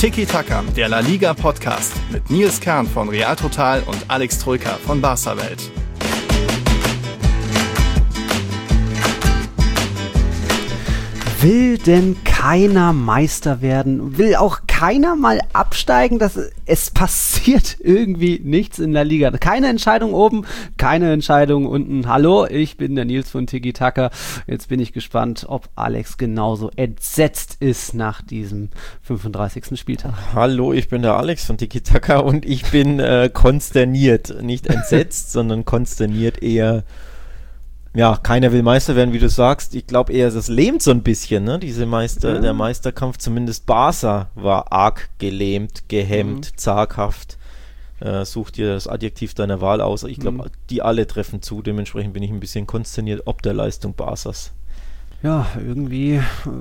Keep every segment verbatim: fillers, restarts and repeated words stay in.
Tiki Taka, der La Liga Podcast mit Nils Kern von Real Total und Alex Troika von Barca Welt. Will denn keiner Meister werden? Will auch keiner mal absteigen? Das, es passiert irgendwie nichts in der Liga. Keine Entscheidung oben, keine Entscheidung unten. Hallo, ich bin der Nils von Tiki Taka. Jetzt bin ich gespannt, ob Alex genauso entsetzt ist nach diesem fünfunddreißigsten Spieltag. Hallo, ich bin der Alex von Tiki Taka und ich bin äh, konsterniert. Nicht entsetzt, sondern konsterniert eher. Ja, keiner will Meister werden, wie du sagst. Ich glaube eher, das lähmt so ein bisschen, ne? Diese Meister, ja. Der Meisterkampf, zumindest Barca war arg gelähmt, gehemmt, mhm. zaghaft. Äh, such dir das Adjektiv deiner Wahl aus. Ich glaube, mhm. die alle treffen zu. Dementsprechend bin ich ein bisschen konsterniert ob der Leistung Barcas. Ja, irgendwie,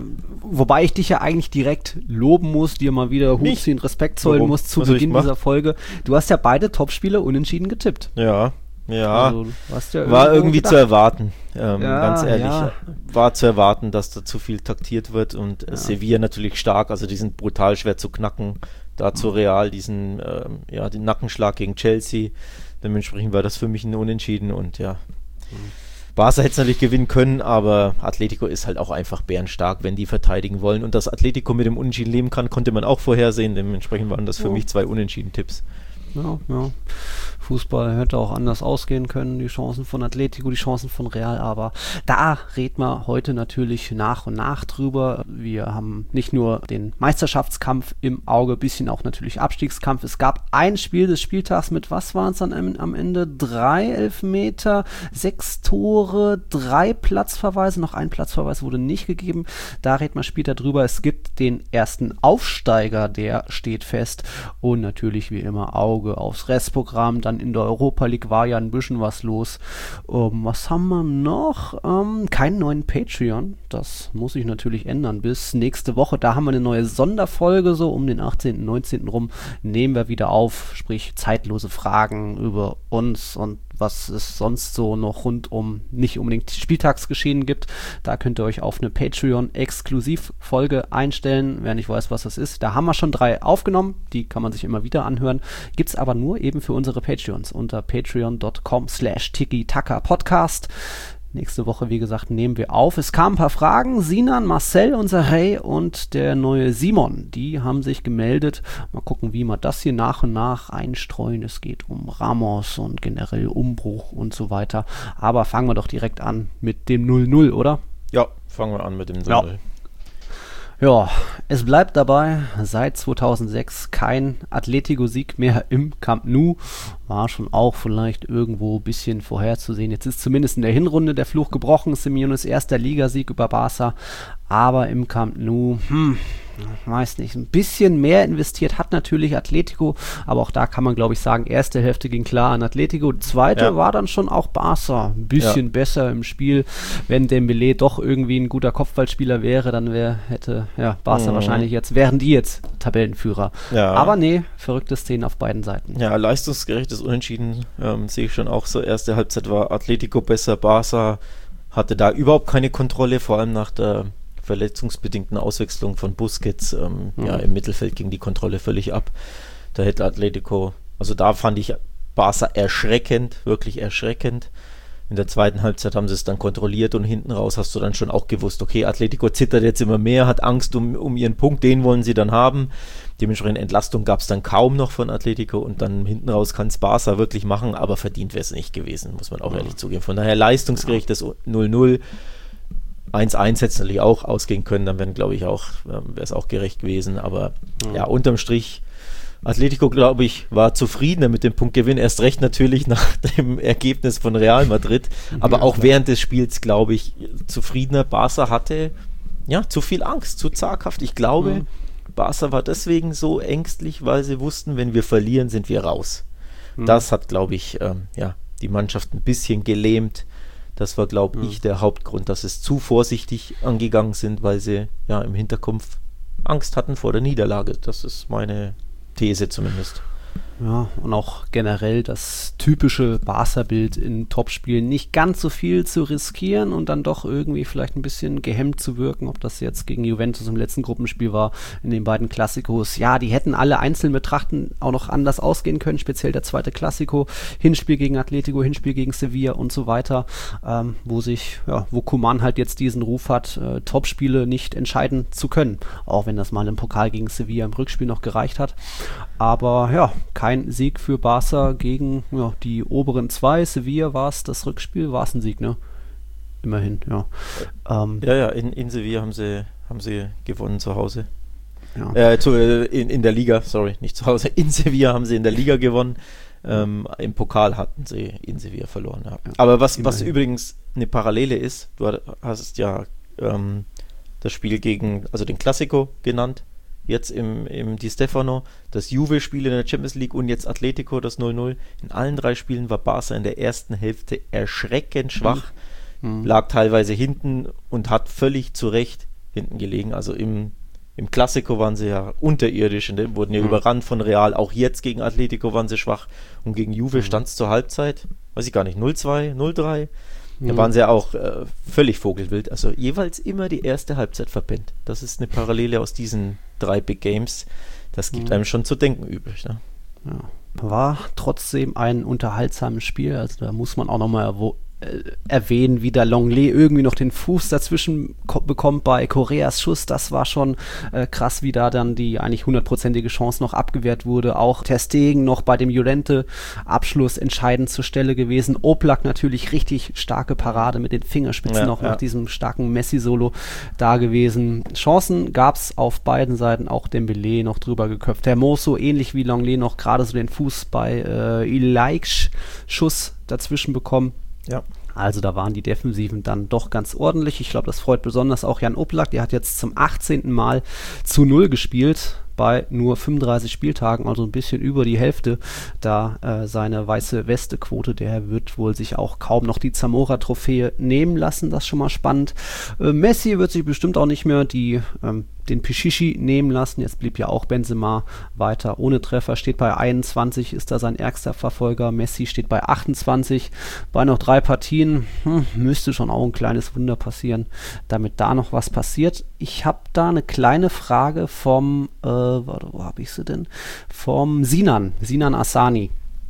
wobei ich dich ja eigentlich direkt loben muss, dir mal wieder Hut ziehen, Respekt zollen Warum? muss zu Was Beginn dieser Folge. Du hast ja beide Topspiele unentschieden getippt. Ja. Ja, also, ja war irgendwie gedacht. zu erwarten, ähm, ja, ganz ehrlich. Ja. War zu erwarten, dass da zu viel taktiert wird und ja. Sevilla natürlich stark, also die sind brutal schwer zu knacken. Dazu Real diesen, ähm, ja, den Nackenschlag gegen Chelsea. Dementsprechend war das für mich ein Unentschieden und ja. Mhm. Barca hätte es natürlich gewinnen können, aber Atletico ist halt auch einfach bärenstark, wenn die verteidigen wollen. Und dass Atletico mit dem Unentschieden leben kann, konnte man auch vorhersehen. Dementsprechend waren das für oh. mich zwei Unentschieden-Tipps. Ja, ja. Fußball hätte auch anders ausgehen können, die Chancen von Atletico, die Chancen von Real, aber da reden wir heute natürlich nach und nach drüber. Wir haben nicht nur den Meisterschaftskampf im Auge, bisschen auch natürlich Abstiegskampf. Es gab ein Spiel des Spieltags mit, was waren es dann am Ende? Drei Elfmeter, sechs Tore, drei Platzverweise, noch ein Platzverweis wurde nicht gegeben. Da reden wir später drüber. Es gibt den ersten Aufsteiger, der steht fest und natürlich wie immer Auge aufs Restprogramm. Dann in der Europa League war ja ein bisschen was los. Um, was haben wir noch? Um, keinen neuen Patreon. Das muss sich natürlich ändern bis nächste Woche. Da haben wir eine neue Sonderfolge, so um den achtzehnten, neunzehnten rum. Nehmen wir wieder auf, sprich zeitlose Fragen über uns und was es sonst so noch rund um nicht unbedingt Spieltagsgeschehen gibt. Da könnt ihr euch auf eine Patreon-Exklusiv-Folge einstellen. Wer nicht weiß, was das ist, da haben wir schon drei aufgenommen. Die kann man sich immer wieder anhören. Gibt es aber nur eben für unsere Patreons unter patreon.com slash tiki-taka-podcast. Nächste Woche, wie gesagt, nehmen wir auf. Es kamen ein paar Fragen. Sinan, Marcel, unser Hey und der neue Simon, die haben sich gemeldet. Mal gucken, wie wir das hier nach und nach einstreuen. Es geht um Ramos und generell Umbruch und so weiter. Aber fangen wir doch direkt an mit dem null null, oder? Ja, fangen wir an mit dem null null. Ja. Ja, es bleibt dabei, seit zweitausendsechs kein Atletico-Sieg mehr im Camp Nou. War schon auch vielleicht irgendwo ein bisschen vorherzusehen. Jetzt ist zumindest in der Hinrunde der Fluch gebrochen. Simeones erster Ligasieg über Barca. Aber im Camp Nou, hm, weiß nicht, ein bisschen mehr investiert hat natürlich Atletico. Aber auch da kann man, glaube ich, sagen, erste Hälfte ging klar an Atletico. Zweite ja. war dann schon auch Barca. Ein bisschen ja. besser im Spiel. Wenn Dembélé doch irgendwie ein guter Kopfballspieler wäre, dann wär, hätte ja, Barca mhm. wahrscheinlich jetzt, wären die jetzt Tabellenführer. Ja. Aber nee, verrückte Szenen auf beiden Seiten. Ja, leistungsgerechtes Unentschieden ähm, sehe ich schon auch so. Erste Halbzeit war Atletico besser. Barca hatte da überhaupt keine Kontrolle, vor allem nach der verletzungsbedingten Auswechslung von Busquets. Ähm, mhm. Ja, im Mittelfeld ging die Kontrolle völlig ab. Da hätte Atletico, also da fand ich Barca erschreckend, wirklich erschreckend. In der zweiten Halbzeit haben sie es dann kontrolliert und hinten raus hast du dann schon auch gewusst, okay, Atletico zittert jetzt immer mehr, hat Angst um, um ihren Punkt, den wollen sie dann haben. Dementsprechend Entlastung gab es dann kaum noch von Atletico und dann hinten raus kann es Barca wirklich machen, aber verdient wäre es nicht gewesen, muss man auch ja. ehrlich zugeben. Von daher leistungsgerechtes null null. eins eins hätte es natürlich auch ausgehen können, dann wären, glaube ich, auch, wäre es auch gerecht gewesen, aber ja, ja unterm Strich Atletico, glaube ich, war zufriedener mit dem Punktgewinn, erst recht natürlich nach dem Ergebnis von Real Madrid, aber ja, auch klar. während des Spiels, glaube ich, zufriedener. Barca hatte ja zu viel Angst, zu zaghaft. Ich glaube, mhm. Barca war deswegen so ängstlich, weil sie wussten, wenn wir verlieren, sind wir raus. Mhm. Das hat, glaube ich, ähm, ja, die Mannschaft ein bisschen gelähmt. Das war, glaube mhm. ich, der Hauptgrund, dass es zu vorsichtig angegangen sind, weil sie ja im Hinterkopf Angst hatten vor der Niederlage. Das ist meine These zumindest. Ja, und auch generell das typische Barca-Bild in Topspielen, nicht ganz so viel zu riskieren und dann doch irgendwie vielleicht ein bisschen gehemmt zu wirken, ob das jetzt gegen Juventus im letzten Gruppenspiel war, in den beiden Klassikos. Ja, die hätten alle einzeln betrachten auch noch anders ausgehen können, speziell der zweite Klassiko, Hinspiel gegen Atletico, Hinspiel gegen Sevilla und so weiter, ähm, wo sich, ja, wo Koeman halt jetzt diesen Ruf hat, äh, Topspiele nicht entscheiden zu können, auch wenn das mal im Pokal gegen Sevilla im Rückspiel noch gereicht hat. Aber ja, kein Sieg für Barca gegen ja, die oberen zwei. Sevilla war es, das Rückspiel war es ein Sieg, ne? Immerhin, ja. Ähm, ja, ja, in, in Sevilla haben sie, haben sie gewonnen zu Hause. ja. Äh, zu, in, in der Liga, sorry, nicht zu Hause. In Sevilla haben sie in der Liga gewonnen. Ähm, Im Pokal hatten sie in Sevilla verloren. Ja. Ja, aber was, was übrigens eine Parallele ist, du hast ja ähm, das Spiel gegen, also den Classico genannt, jetzt im, im Di Stefano, das Juve-Spiel in der Champions League und jetzt Atletico, das null null. In allen drei Spielen war Barca in der ersten Hälfte erschreckend schwach, mhm. lag teilweise hinten und hat völlig zu Recht hinten gelegen. Also im, im Classico waren sie ja unterirdisch und wurden ja mhm. überrannt von Real. Auch jetzt gegen Atletico waren sie schwach und gegen Juve mhm. stand es zur Halbzeit, weiß ich gar nicht, null zwei, null drei. Da waren sie ja auch äh, völlig vogelwild. Also jeweils immer die erste Halbzeit verpennt. Das ist eine Parallele aus diesen drei Big Games. Das gibt mhm. einem schon zu denken übrig. Ne? Ja. War trotzdem ein unterhaltsames Spiel. Also da muss man auch nochmal erwo- äh, erwähnen, wie der Longley irgendwie noch den Fuß dazwischen ko- bekommt bei Correas Schuss. Das war schon äh, krass, wie da dann die eigentlich hundertprozentige Chance noch abgewehrt wurde. Auch Ter Stegen noch bei dem Llorente-Abschluss entscheidend zur Stelle gewesen. Oblak natürlich richtig starke Parade mit den Fingerspitzen ja, noch ja. nach diesem starken Messi-Solo da gewesen. Chancen gab es auf beiden Seiten, auch Dembélé noch drüber geköpft. Hermoso ähnlich wie Longley noch gerade so den Fuß bei äh, Ilaik's Schuss dazwischen bekommen. Ja. Also da waren die Defensiven dann doch ganz ordentlich. Ich glaube, das freut besonders auch Jan Oblak. Der hat jetzt zum achtzehnten Mal zu Null gespielt bei nur fünfunddreißig Spieltagen, also ein bisschen über die Hälfte. Da äh, seine weiße Weste-Quote, der wird wohl sich auch kaum noch die Zamora-Trophäe nehmen lassen. Das ist schon mal spannend. Äh, Messi wird sich bestimmt auch nicht mehr die ähm, den Pichichi nehmen lassen. Jetzt blieb ja auch Benzema weiter ohne Treffer. Steht bei einundzwanzig, ist da sein ärgster Verfolger. Messi steht bei achtundzwanzig. Bei noch drei Partien hm, müsste schon auch ein kleines Wunder passieren, damit da noch was passiert. Ich habe da eine kleine Frage vom, äh, warte, wo habe ich sie denn? Vom Sinan, Sinan Asani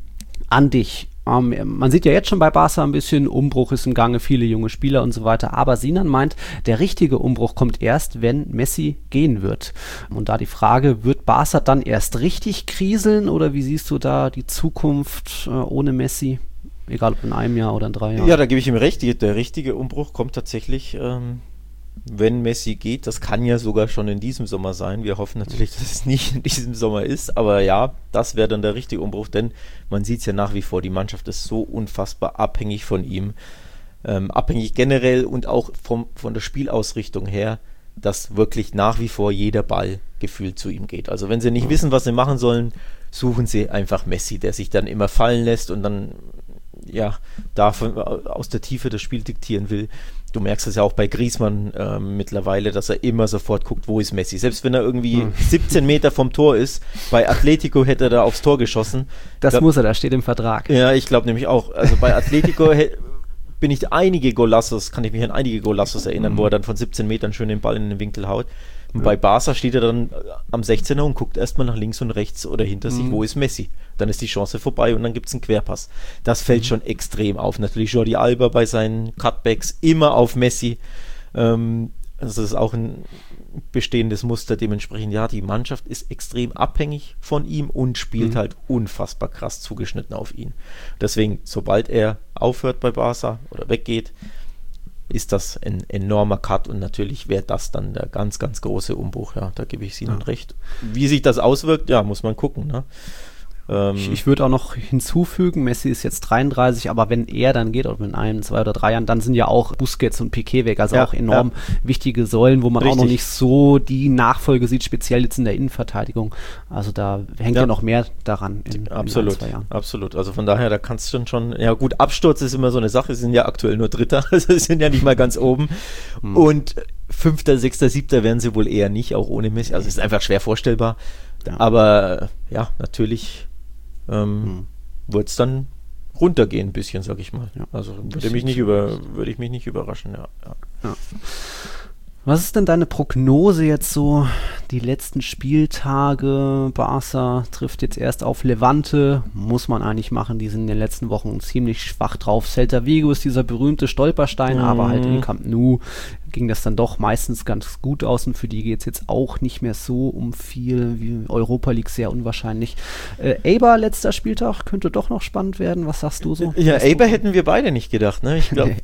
an dich. Um, man sieht ja jetzt schon bei Barca ein bisschen, Umbruch ist im Gange, viele junge Spieler und so weiter, aber Sinan meint, der richtige Umbruch kommt erst, wenn Messi gehen wird. Und da die Frage, wird Barca dann erst richtig kriseln oder wie siehst du da die Zukunft äh, ohne Messi? Egal ob in einem Jahr oder in drei Jahren. Ja, da gebe ich ihm recht, der richtige Umbruch kommt tatsächlich, ähm, wenn Messi geht. Das kann ja sogar schon in diesem Sommer sein. Wir hoffen natürlich, dass es nicht in diesem Sommer ist, aber ja, das wäre dann der richtige Umbruch, denn man sieht es ja nach wie vor, die Mannschaft ist so unfassbar abhängig von ihm, ähm, abhängig generell und auch vom, von der Spielausrichtung her, dass wirklich nach wie vor jeder Ball gefühlt zu ihm geht. Also wenn sie nicht wissen, was sie machen sollen, suchen sie einfach Messi, der sich dann immer fallen lässt und dann ja, davon aus der Tiefe das Spiel diktieren will. Du merkst es ja auch bei Griezmann äh, mittlerweile, dass er immer sofort guckt, wo ist Messi. Selbst wenn er irgendwie hm. siebzehn Meter vom Tor ist, bei Atletico hätte er da aufs Tor geschossen. Das da, muss er, da steht im Vertrag. Ja, ich glaube nämlich auch. Also bei Atletico he, bin ich einige Golassos, kann ich mich an einige Golassos erinnern, hm. wo er dann von siebzehn Metern schön den Ball in den Winkel haut. Und ja. bei Barca steht er dann am sechzehner und guckt erstmal nach links und rechts oder hinter mhm. sich, wo ist Messi. Dann ist die Chance vorbei und dann gibt es einen Querpass. Das fällt mhm. schon extrem auf. Natürlich Jordi Alba bei seinen Cutbacks immer auf Messi. Ähm, also das ist auch ein bestehendes Muster. Dementsprechend, ja, die Mannschaft ist extrem abhängig von ihm und spielt mhm. halt unfassbar krass zugeschnitten auf ihn. Deswegen, sobald er aufhört bei Barca oder weggeht, ist das ein enormer Cut und natürlich wäre das dann der ganz, ganz große Umbruch. Ja, da gebe ich Ihnen ja. recht. Wie sich das auswirkt, ja, muss man gucken. Ne? Ähm, ich ich würde auch noch hinzufügen, Messi ist jetzt dreiunddreißig, aber wenn er dann geht, oder in einem, zwei oder drei Jahren, dann sind ja auch Busquets und Piqué weg, also ja, auch enorm ja. wichtige Säulen, wo man Richtig. auch noch nicht so die Nachfolge sieht, speziell jetzt in der Innenverteidigung. Also da hängt ja, ja noch mehr daran in, absolut, in ein, zwei Jahren. Absolut, also von daher, da kannst du schon schon, ja gut, Absturz ist immer so eine Sache, sie sind ja aktuell nur Dritter, also sie sind ja nicht mal ganz oben hm. und Fünfter, Sechster, Siebter werden sie wohl eher nicht, auch ohne Messi, also es ist einfach schwer vorstellbar, ja. aber ja, natürlich ähm, hm. wird es dann runtergehen ein bisschen, sag ich mal. Ja. Also würde mich nicht über, würde ich mich nicht überraschen, ja. ja. ja. Was ist denn deine Prognose jetzt so, die letzten Spieltage? Barca trifft jetzt erst auf Levante, muss man eigentlich machen, die sind in den letzten Wochen ziemlich schwach drauf. Celta Vigo ist dieser berühmte Stolperstein, mhm. aber halt im Camp Nou ging das dann doch meistens ganz gut aus und für die geht es jetzt auch nicht mehr so um viel, wie Europa League sehr unwahrscheinlich. Äh, Eibar, letzter Spieltag, könnte doch noch spannend werden, was sagst du so? Ja, Eibar hätten wir beide nicht gedacht, ne? Ich glaube...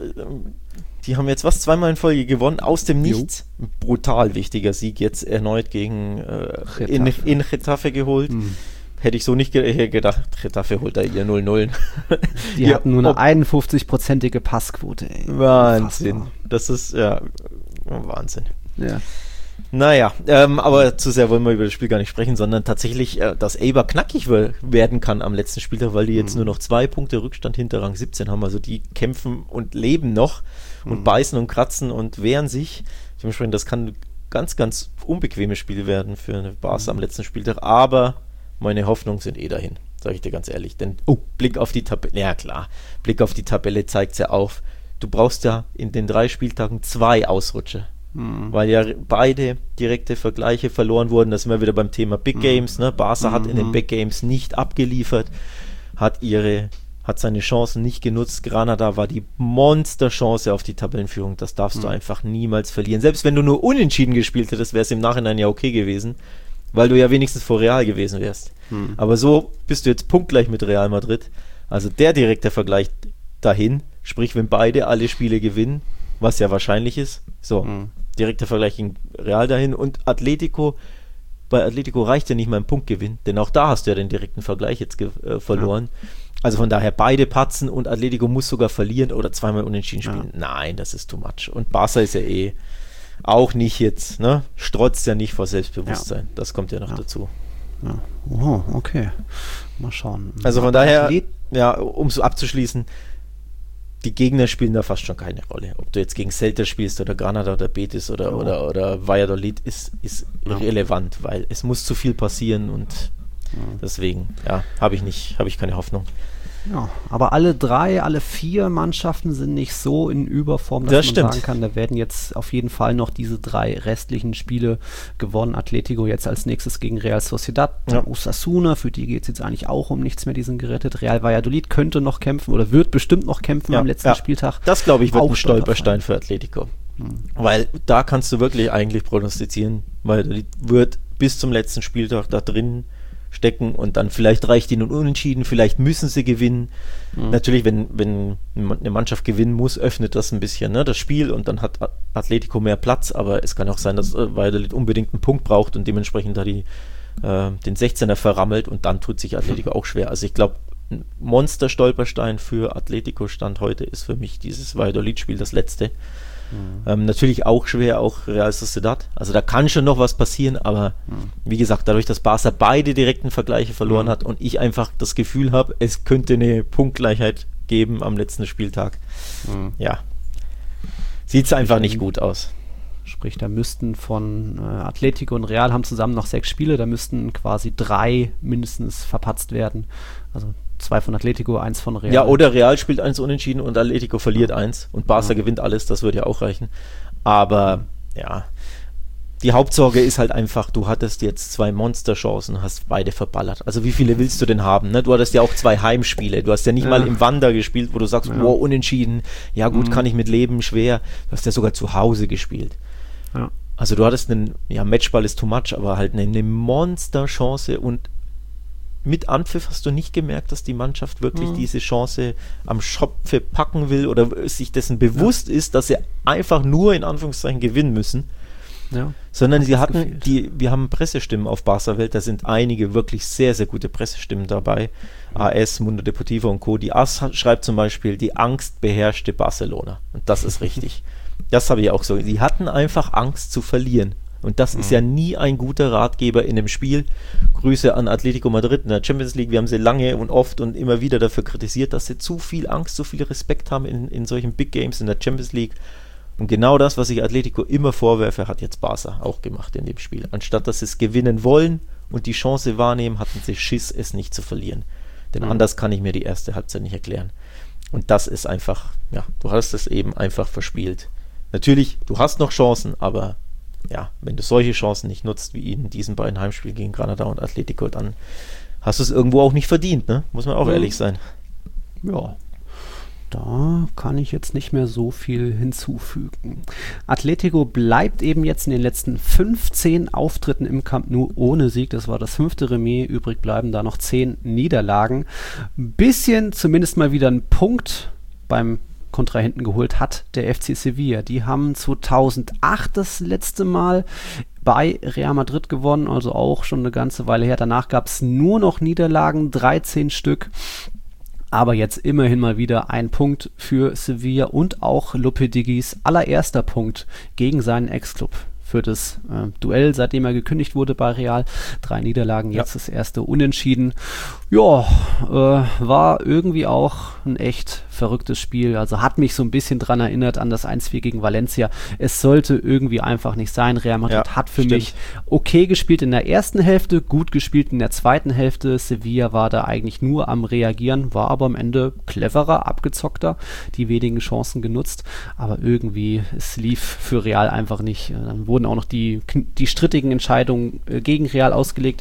Die haben jetzt was zweimal in Folge gewonnen, aus dem Nichts. Jo. Brutal wichtiger Sieg jetzt erneut gegen äh, in, in Getafe geholt. Mhm. Hätte ich so nicht ge- gedacht, Getafe holt da ihr null null. Die ja, hatten nur eine einundfünfzig-prozentige Passquote. Ey. Wahnsinn. Unfassbar. Das ist, ja, Wahnsinn. Ja. Naja, ähm, aber zu sehr wollen wir über das Spiel gar nicht sprechen, sondern tatsächlich, äh, dass Eibar knackig w- werden kann am letzten Spieltag, weil die jetzt mhm. nur noch zwei Punkte Rückstand hinter Rang siebzehn haben. Also die kämpfen und leben noch und mhm. beißen und kratzen und wehren sich. Dementsprechend, das kann ein ganz, ganz unbequemes Spiel werden für eine Barca am letzten Spieltag. Aber meine Hoffnungen sind eh dahin, sage ich dir ganz ehrlich. Denn oh, Blick auf die Tabelle, ja klar, Blick auf die Tabelle zeigt es ja auf. Du brauchst ja in den drei Spieltagen zwei Ausrutsche. Mhm. Weil ja beide direkte Vergleiche verloren wurden. Da sind wir wieder beim Thema Big mhm. Games. Ne? Barca mhm. hat in den Big Games nicht abgeliefert, hat ihre, hat seine Chancen nicht genutzt. Granada war die Monsterchance auf die Tabellenführung. Das darfst mhm. du einfach niemals verlieren. Selbst wenn du nur unentschieden gespielt hättest, wäre es im Nachhinein ja okay gewesen, weil du ja wenigstens vor Real gewesen wärst. Mhm. Aber so bist du jetzt punktgleich mit Real Madrid. Also der direkte Vergleich dahin, sprich, wenn beide alle Spiele gewinnen, was ja wahrscheinlich ist, so, mhm. direkter Vergleich gegen Real dahin und Atletico, bei Atletico reicht ja nicht mal ein Punktgewinn, denn auch da hast du ja den direkten Vergleich jetzt ge- äh, verloren. Ja. Also von daher beide patzen und Atletico muss sogar verlieren oder zweimal unentschieden spielen. Ja. Nein, das ist too much. Und Barca ist ja eh auch nicht jetzt, ne, strotzt ja nicht vor Selbstbewusstsein. Ja. Das kommt ja noch ja. dazu. Ja. Oh, okay. Mal schauen. Also von daher, ja, um so abzuschließen, die Gegner spielen da fast schon keine Rolle. Ob du jetzt gegen Celta spielst oder Granada oder Betis oder, oh. oder, oder Valladolid ist, ist ja. irrelevant, weil es muss zu viel passieren und ja. deswegen, ja, habe ich nicht, habe ich keine Hoffnung. Ja, aber alle drei, alle vier Mannschaften sind nicht so in Überform, dass das man stimmt. sagen kann, da werden jetzt auf jeden Fall noch diese drei restlichen Spiele gewonnen. Atletico jetzt als nächstes gegen Real Sociedad, ja. Osasuna, für die geht es jetzt eigentlich auch um nichts mehr, die sind gerettet. Real Valladolid könnte noch kämpfen oder wird bestimmt noch kämpfen ja, am letzten ja. Spieltag. Das, glaube ich, wird auch ein Stolperstein für Atletico. Hm. Weil da kannst du wirklich eigentlich prognostizieren, weil wird bis zum letzten Spieltag da drin stecken und dann vielleicht reicht ihnen unentschieden, vielleicht müssen sie gewinnen. Mhm. Natürlich, wenn, wenn eine Mannschaft gewinnen muss, öffnet das ein bisschen, ne, das Spiel und dann hat Atletico mehr Platz, aber es kann auch sein, dass Valladolid unbedingt einen Punkt braucht und dementsprechend da die, äh, den sechzehner verrammelt und dann tut sich Atletico auch schwer. Also ich glaube, ein Monster-Stolperstein für Atletico Stand heute ist für mich dieses Valladolid-Spiel, das letzte. Mhm. Ähm, natürlich auch schwer, auch Real Sociedad. Also da kann schon noch was passieren, aber mhm. wie gesagt, dadurch, dass Barca beide direkten Vergleiche verloren mhm. hat und ich einfach das Gefühl habe, es könnte eine Punktgleichheit geben am letzten Spieltag. Mhm. Ja, sieht es einfach nicht gut aus. Sprich, da müssten von äh, Atletico und Real haben zusammen noch sechs Spiele, da müssten quasi drei mindestens verpatzt werden. Also zwei von Atletico, eins von Real. Ja, oder Real spielt eins unentschieden und Atletico verliert ja. eins und Barca ja. gewinnt alles, das würde ja auch reichen. Aber ja, die Hauptsorge ist halt einfach, du hattest jetzt zwei Monsterchancen, hast beide verballert. Also wie viele willst du denn haben? Ne? Du hattest ja auch zwei Heimspiele. Du hast ja nicht ja. mal im Wander gespielt, wo du sagst, ja. wow, unentschieden. Ja gut, mhm. kann ich mit leben, schwer. Du hast ja sogar zu Hause gespielt. Ja. Also du hattest einen, ja, Matchball ist too much, aber halt eine, eine Monsterchance und mit Anpfiff hast du nicht gemerkt, dass die Mannschaft wirklich mhm. diese Chance am Schopfe packen will oder sich dessen bewusst ja. ist, dass sie einfach nur in Anführungszeichen gewinnen müssen. Ja, sondern sie hatten, gefehlt. die, wir haben Pressestimmen auf Barca-Welt, da sind einige wirklich sehr, sehr gute Pressestimmen dabei. Mhm. A S, Mundo Deportivo und Co. Die A S schreibt zum Beispiel, die Angst beherrschte Barcelona. Und das ist richtig. Das habe ich auch so. Sie hatten einfach Angst zu verlieren. Und das mhm. ist ja nie ein guter Ratgeber in einem Spiel. Grüße an Atletico Madrid in der Champions League. Wir haben sie lange und oft und immer wieder dafür kritisiert, dass sie zu viel Angst, zu viel Respekt haben in, in solchen Big Games in der Champions League. Und genau das, was ich Atletico immer vorwerfe, hat jetzt Barca auch gemacht in dem Spiel. Anstatt dass sie es gewinnen wollen und die Chance wahrnehmen, hatten sie Schiss, es nicht zu verlieren. Denn Mhm. anders kann ich mir die erste Halbzeit nicht erklären. Und das ist einfach, ja, du hast es eben einfach verspielt. Natürlich, du hast noch Chancen, aber ja, wenn du solche Chancen nicht nutzt, wie in diesen beiden Heimspielen gegen Granada und Atletico, dann hast du es irgendwo auch nicht verdient, ne? Muss man auch Mhm. ehrlich sein. Ja, da kann ich jetzt nicht mehr so viel hinzufügen. Atletico bleibt eben jetzt in den letzten fünfzehn Auftritten im Camp Nou ohne Sieg. Das war das fünfte Remis. Übrig bleiben da noch zehn Niederlagen. Bisschen zumindest mal wieder ein Punkt beim Kontrahenten geholt hat der F C Sevilla. Die haben zweitausendacht das letzte Mal bei Real Madrid gewonnen, also auch schon eine ganze Weile her. Danach gab es nur noch Niederlagen, dreizehn Stück. Aber jetzt immerhin mal wieder ein Punkt für Sevilla und auch Lopeteguis allererster Punkt gegen seinen Ex-Club für das äh, Duell, seitdem er gekündigt wurde bei Real. Drei Niederlagen, jetzt ja. Das erste Unentschieden. Ja, äh, war irgendwie auch ein echt verrücktes Spiel. Also hat mich so ein bisschen dran erinnert an das eins vier gegen Valencia. Es sollte irgendwie einfach nicht sein. Real Madrid ja, hat für stimmt. mich okay gespielt in der ersten Hälfte, gut gespielt in der zweiten Hälfte. Sevilla war da eigentlich nur am Reagieren, war aber am Ende cleverer, abgezockter, die wenigen Chancen genutzt. Aber irgendwie, es lief für Real einfach nicht. Dann wurden auch noch die, die strittigen Entscheidungen gegen Real ausgelegt,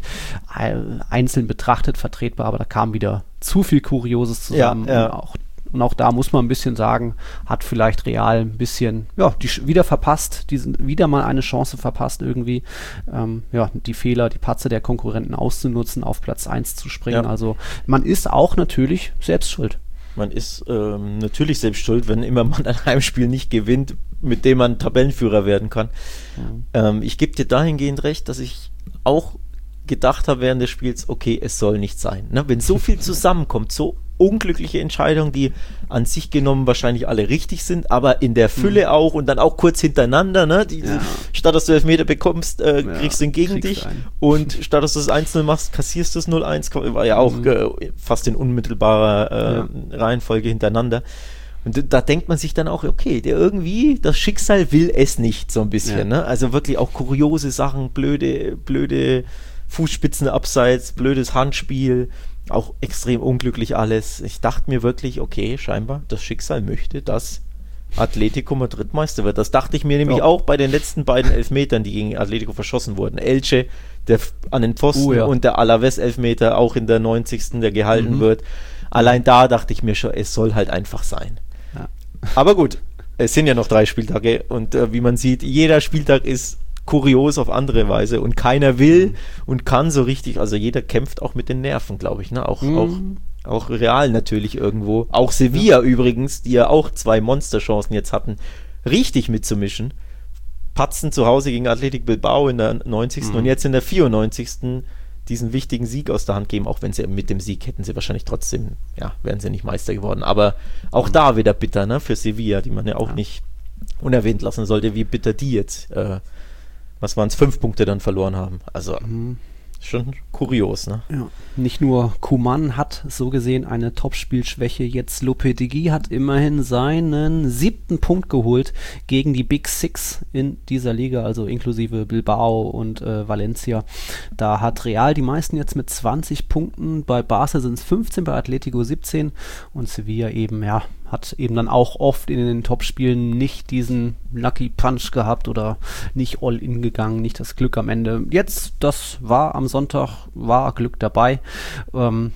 einzeln betrachtet, vertretbar, aber da kam wieder zu viel Kurioses zusammen. Ja, ja. Und, auch, und auch da muss man ein bisschen sagen, hat vielleicht Real ein bisschen, ja, die wieder verpasst, diesen, wieder mal eine Chance verpasst, irgendwie, ähm, ja, die Fehler, die Patze der Konkurrenten auszunutzen, auf Platz eins zu springen. Ja. Also man ist auch natürlich selbst schuld. Man ist ähm, natürlich selbst schuld, wenn immer man ein Heimspiel nicht gewinnt, mit dem man Tabellenführer werden kann. Mhm. Ähm, ich gebe dir dahingehend recht, dass ich auch gedacht habe während des Spiels, okay, es soll nicht sein. Ne? Wenn so viel zusammenkommt, so unglückliche Entscheidungen, die an sich genommen wahrscheinlich alle richtig sind, aber in der Fülle mhm. auch und dann auch kurz hintereinander, ne? Die, ja. Statt dass du Elfmeter bekommst, äh, ja, kriegst du ihn gegen dich einen. Und statt dass du das eins null machst, kassierst du es null eins, war ja auch mhm. äh, fast in unmittelbarer äh, ja. Reihenfolge hintereinander. Und da denkt man sich dann auch, okay, der irgendwie, das Schicksal will es nicht so ein bisschen, ja. ne? Also wirklich auch kuriose Sachen, blöde, blöde Fußspitzen abseits, blödes Handspiel, auch extrem unglücklich alles. Ich dachte mir wirklich, okay, scheinbar, das Schicksal möchte, dass Atletico Madrid Meister wird. Das dachte ich mir nämlich ja. auch bei den letzten beiden Elfmetern, die gegen Atletico verschossen wurden. Elche, der an den Pfosten uh, ja. und der Alaves-Elfmeter, auch in der neunzigsten der gehalten mhm. wird. Allein da dachte ich mir schon, es soll halt einfach sein. Ja. Aber gut, es sind ja noch drei Spieltage und äh, wie man sieht, jeder Spieltag ist kurios auf andere Weise und keiner will mhm. und kann so richtig, also jeder kämpft auch mit den Nerven, glaube ich, ne? Auch, mhm. auch, auch Real natürlich irgendwo. Auch Sevilla ja. übrigens, die ja auch zwei Monsterchancen jetzt hatten, richtig mitzumischen. Patzen zu Hause gegen Athletic Bilbao in der neunzigsten Mhm. und jetzt in der vierundneunzigsten diesen wichtigen Sieg aus der Hand geben, auch wenn sie mit dem Sieg hätten sie wahrscheinlich trotzdem, ja, wären sie nicht Meister geworden. Aber auch mhm. da wieder bitter, ne, für Sevilla, die man ja auch ja. nicht unerwähnt lassen sollte, wie bitter die jetzt äh, was waren es, fünf Punkte dann verloren haben. Also mhm. schon kurios, ne? Ja. Nicht nur Koeman hat so gesehen eine Topspielschwäche, jetzt Lopetegui hat immerhin seinen siebten Punkt geholt gegen die Big Six in dieser Liga, also inklusive Bilbao und äh, Valencia. Da hat Real die meisten jetzt mit zwanzig Punkten, bei Barca sind es fünfzehn, bei Atletico siebzehn und Sevilla eben, ja, hat eben dann auch oft in den Topspielen nicht diesen Lucky Punch gehabt oder nicht all in gegangen, nicht das Glück am Ende. Jetzt, das war am Sonntag, war Glück dabei. Ähm,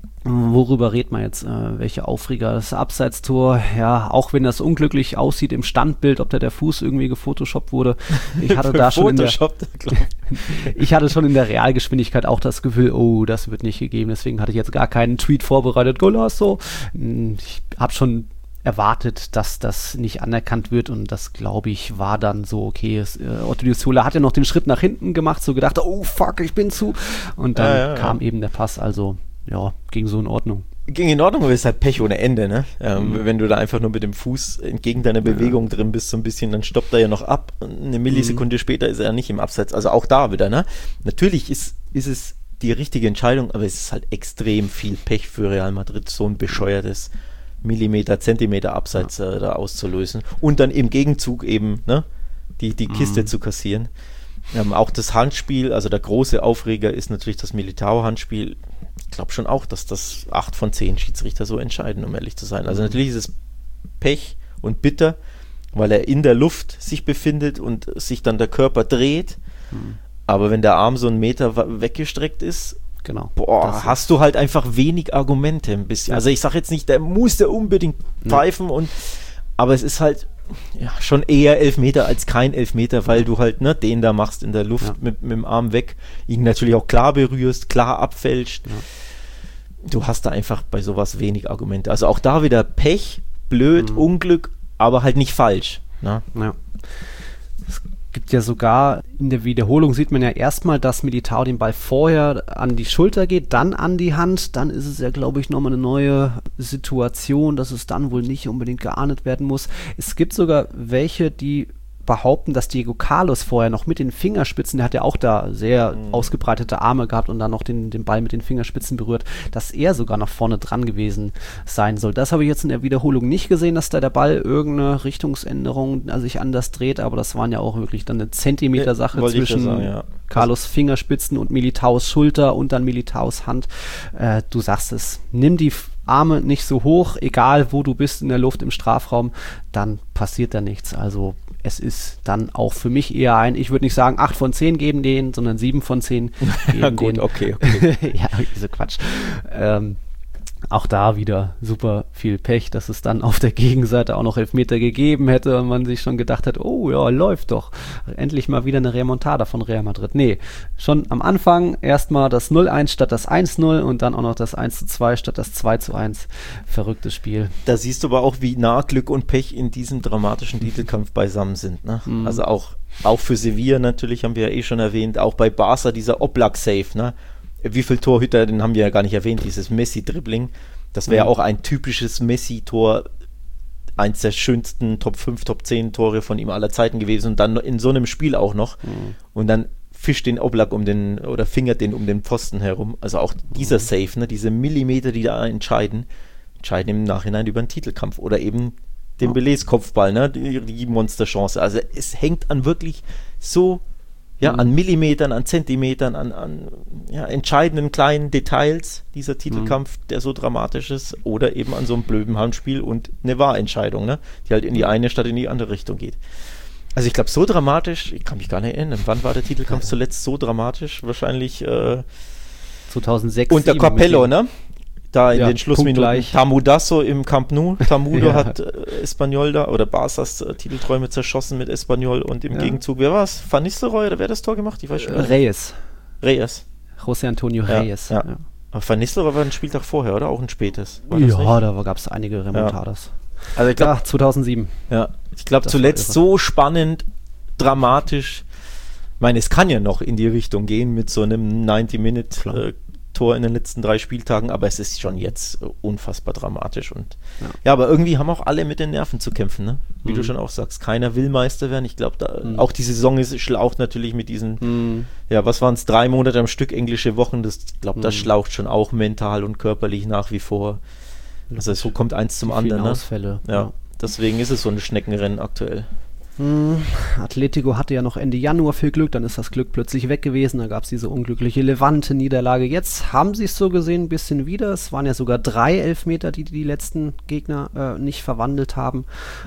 worüber redet man jetzt? Äh, welche Aufreger? Das Abseitstor, ja, auch wenn das unglücklich aussieht im Standbild, ob da der Fuß irgendwie gefotoshoppt wurde. Ich hatte da schon in der, ich hatte schon in der Realgeschwindigkeit auch das Gefühl, oh, das wird nicht gegeben. Deswegen hatte ich jetzt gar keinen Tweet vorbereitet. Golasso. Ich habe schon erwartet, dass das nicht anerkannt wird und das, glaube ich, war dann so, okay, es, äh, Odriozola hat ja noch den Schritt nach hinten gemacht, so gedacht, oh fuck, ich bin zu und dann ja, ja, kam ja. eben der Pass, also ja, ging so in Ordnung. Ging in Ordnung, aber es ist halt Pech ohne Ende, ne? Ähm, mhm. Wenn du da einfach nur mit dem Fuß entgegen deiner Bewegung ja. drin bist, so ein bisschen, dann stoppt er ja noch ab. Eine Millisekunde mhm. später ist er ja nicht im Abseits. Also auch da wieder, ne? Natürlich ist, ist es die richtige Entscheidung, aber es ist halt extrem viel Pech für Real Madrid, so ein bescheuertes Millimeter, Zentimeter Abseits ja. äh, da auszulösen und dann im Gegenzug eben, ne? Die, die Kiste mhm. zu kassieren. Ähm, auch das Handspiel, also der große Aufreger ist natürlich das Militao-Handspiel. Ich glaube schon auch, dass das acht von zehn Schiedsrichter so entscheiden, um ehrlich zu sein. Also natürlich ist es Pech und bitter, weil er in der Luft sich befindet und sich dann der Körper dreht. Mhm. Aber wenn der Arm so einen Meter weggestreckt ist, genau, boah, hast du halt einfach wenig Argumente ein bisschen. Ja. Also ich sage jetzt nicht, der muss der unbedingt pfeifen, ja. und aber es ist halt ja, schon eher Elfmeter als kein Elfmeter, weil du halt ne, den da machst in der Luft, ja. mit, mit dem Arm weg, ihn natürlich auch klar berührst, klar abfälscht. Ja. Du hast da einfach bei sowas wenig Argumente. Also auch da wieder Pech, blöd, mhm. Unglück, aber halt nicht falsch. Ne? Ja. Es gibt ja sogar, in der Wiederholung sieht man ja erstmal, dass Militao den Ball vorher an die Schulter geht, dann an die Hand, dann ist es ja, glaube ich, nochmal eine neue Situation, dass es dann wohl nicht unbedingt geahndet werden muss. Es gibt sogar welche, die behaupten, dass Diego Carlos vorher noch mit den Fingerspitzen, der hat ja auch da sehr mhm. ausgebreitete Arme gehabt und dann noch den, den Ball mit den Fingerspitzen berührt, dass er sogar noch vorne dran gewesen sein soll. Das habe ich jetzt in der Wiederholung nicht gesehen, dass da der Ball irgendeine Richtungsänderung also sich anders dreht, aber das waren ja auch wirklich dann eine Zentimeter-Sache ja, zwischen sagen, ja. Carlos Fingerspitzen und Militaos Schulter und dann Militaos Hand. Äh, du sagst es, nimm die Arme nicht so hoch, egal wo du bist in der Luft im Strafraum, dann passiert da nichts. Also es ist dann auch für mich eher ein, ich würde nicht sagen acht von zehn geben denen, sondern sieben von zehn geben ja, gut, denen. okay, okay. ja, diese Quatsch. Ähm, auch da wieder super viel Pech, dass es dann auf der Gegenseite auch noch Elfmeter gegeben hätte und man sich schon gedacht hat, oh ja, läuft doch. Endlich mal wieder eine Remontada von Real Madrid. Nee, schon am Anfang erstmal das null eins statt das eins null und dann auch noch das eins zu zwei statt das zwei zu eins. Verrücktes Spiel. Da siehst du aber auch, wie nah Glück und Pech in diesem dramatischen Titelkampf beisammen sind. Ne? Mhm. Also auch, auch für Sevilla natürlich, haben wir ja eh schon erwähnt, auch bei Barca dieser Oblak-Save, ne? Wie viele Torhüter, den haben wir ja gar nicht erwähnt, dieses Messi-Dribbling. Das wäre mhm. auch ein typisches Messi-Tor, eins der schönsten Top fünf, Top zehn Tore von ihm aller Zeiten gewesen und dann in so einem Spiel auch noch. Mhm. Und dann fischt den Oblak um den, oder fingert den um den Pfosten herum. Also auch dieser mhm. Save, ne, diese Millimeter, die da entscheiden, entscheiden im Nachhinein über einen Titelkampf oder eben den ja. Belez-Kopfball, ne, die, die Monsterchance. Also es hängt an wirklich so Ja, mhm. an Millimetern, an Zentimetern, an, an ja, entscheidenden kleinen Details dieser Titelkampf, mhm. der so dramatisch ist, oder eben an so einem blöden Handspiel und eine Wahrentscheidung, ne, die halt in die eine statt in die andere Richtung geht. Also ich glaube, so dramatisch, ich kann mich gar nicht erinnern, wann war der Titelkampf ja. zuletzt so dramatisch? Wahrscheinlich äh, zweitaunsechs. Unter Capello, ne? Da in ja, den Schlussminuten. Tamudasso im Camp Nou. Tamudo ja. hat äh, Espanyol da, oder Barças äh, Titelträume zerschossen mit Espanyol und im ja. Gegenzug, wer war es? Van Nistelrooy oder wer hat das Tor gemacht? Ich weiß schon. Äh, Reyes. Reyes. José Antonio ja, Reyes. Ja. Ja. Aber Van Nistelrooy war ein Spieltag vorher, oder? Auch ein spätes. Ja, da gab es einige Remontadas. Ja. Also ich glaub, ja, zweitausendsieben. Ja, ich glaube zuletzt so spannend, dramatisch. Ich meine, es kann ja noch in die Richtung gehen mit so einem neunzig-Minute- Tor in den letzten drei Spieltagen, aber es ist schon jetzt unfassbar dramatisch und ja, ja aber irgendwie haben auch alle mit den Nerven zu kämpfen, ne? Wie mhm. du schon auch sagst, keiner will Meister werden. Ich glaube, da mhm. auch die Saison ist schlaucht natürlich mit diesen, mhm. ja, was waren es, drei Monate am Stück englische Wochen, das, ich glaube, das mhm. schlaucht schon auch mental und körperlich nach wie vor. Also so kommt eins zum anderen, ne? Ausfälle. Ja, ja, deswegen ist es so ein Schneckenrennen aktuell. Hm, Atletico hatte ja noch Ende Januar viel Glück, dann ist das Glück plötzlich weg gewesen, da gab es diese unglückliche Levante-Niederlage. Jetzt haben sie es so gesehen ein bisschen wieder, es waren ja sogar drei Elfmeter, die die letzten Gegner äh, nicht verwandelt haben.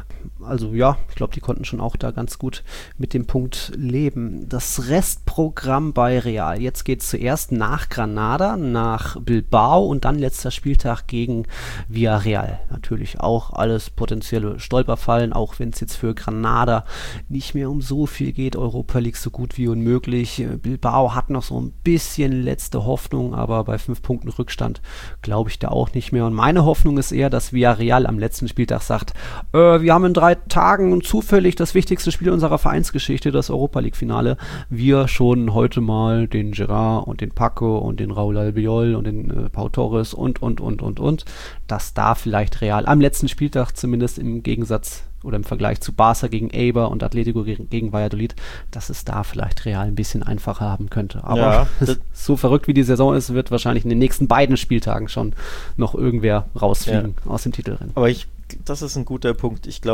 Also ja, ich glaube, die konnten schon auch da ganz gut mit dem Punkt leben. Das Restprogramm bei Real, jetzt geht es zuerst nach Granada, nach Bilbao und dann letzter Spieltag gegen Villarreal. Natürlich auch alles potenzielle Stolperfallen, auch wenn es jetzt für Granada nicht mehr um so viel geht. Europa League so gut wie unmöglich. Bilbao hat noch so ein bisschen letzte Hoffnung, aber bei fünf Punkten Rückstand glaube ich da auch nicht mehr. Und meine Hoffnung ist eher, dass Villarreal am letzten Spieltag sagt, äh, wir haben in drei Tagen zufällig das wichtigste Spiel unserer Vereinsgeschichte, das Europa League Finale. Wir schonen heute mal den Gerard und den Paco und den Raúl Albiol und den äh, Pau Torres und, und, und, und, und. Dass da vielleicht Real am letzten Spieltag zumindest im Gegensatz oder im Vergleich zu Barca gegen Eibar und Atletico gegen, gegen Valladolid, dass es da vielleicht Real ein bisschen einfacher haben könnte. Aber ja, so verrückt wie die Saison ist, wird wahrscheinlich in den nächsten beiden Spieltagen schon noch irgendwer rausfliegen ja. aus dem Titelrennen. Aber ich, das ist ein guter Punkt. Ich glaube,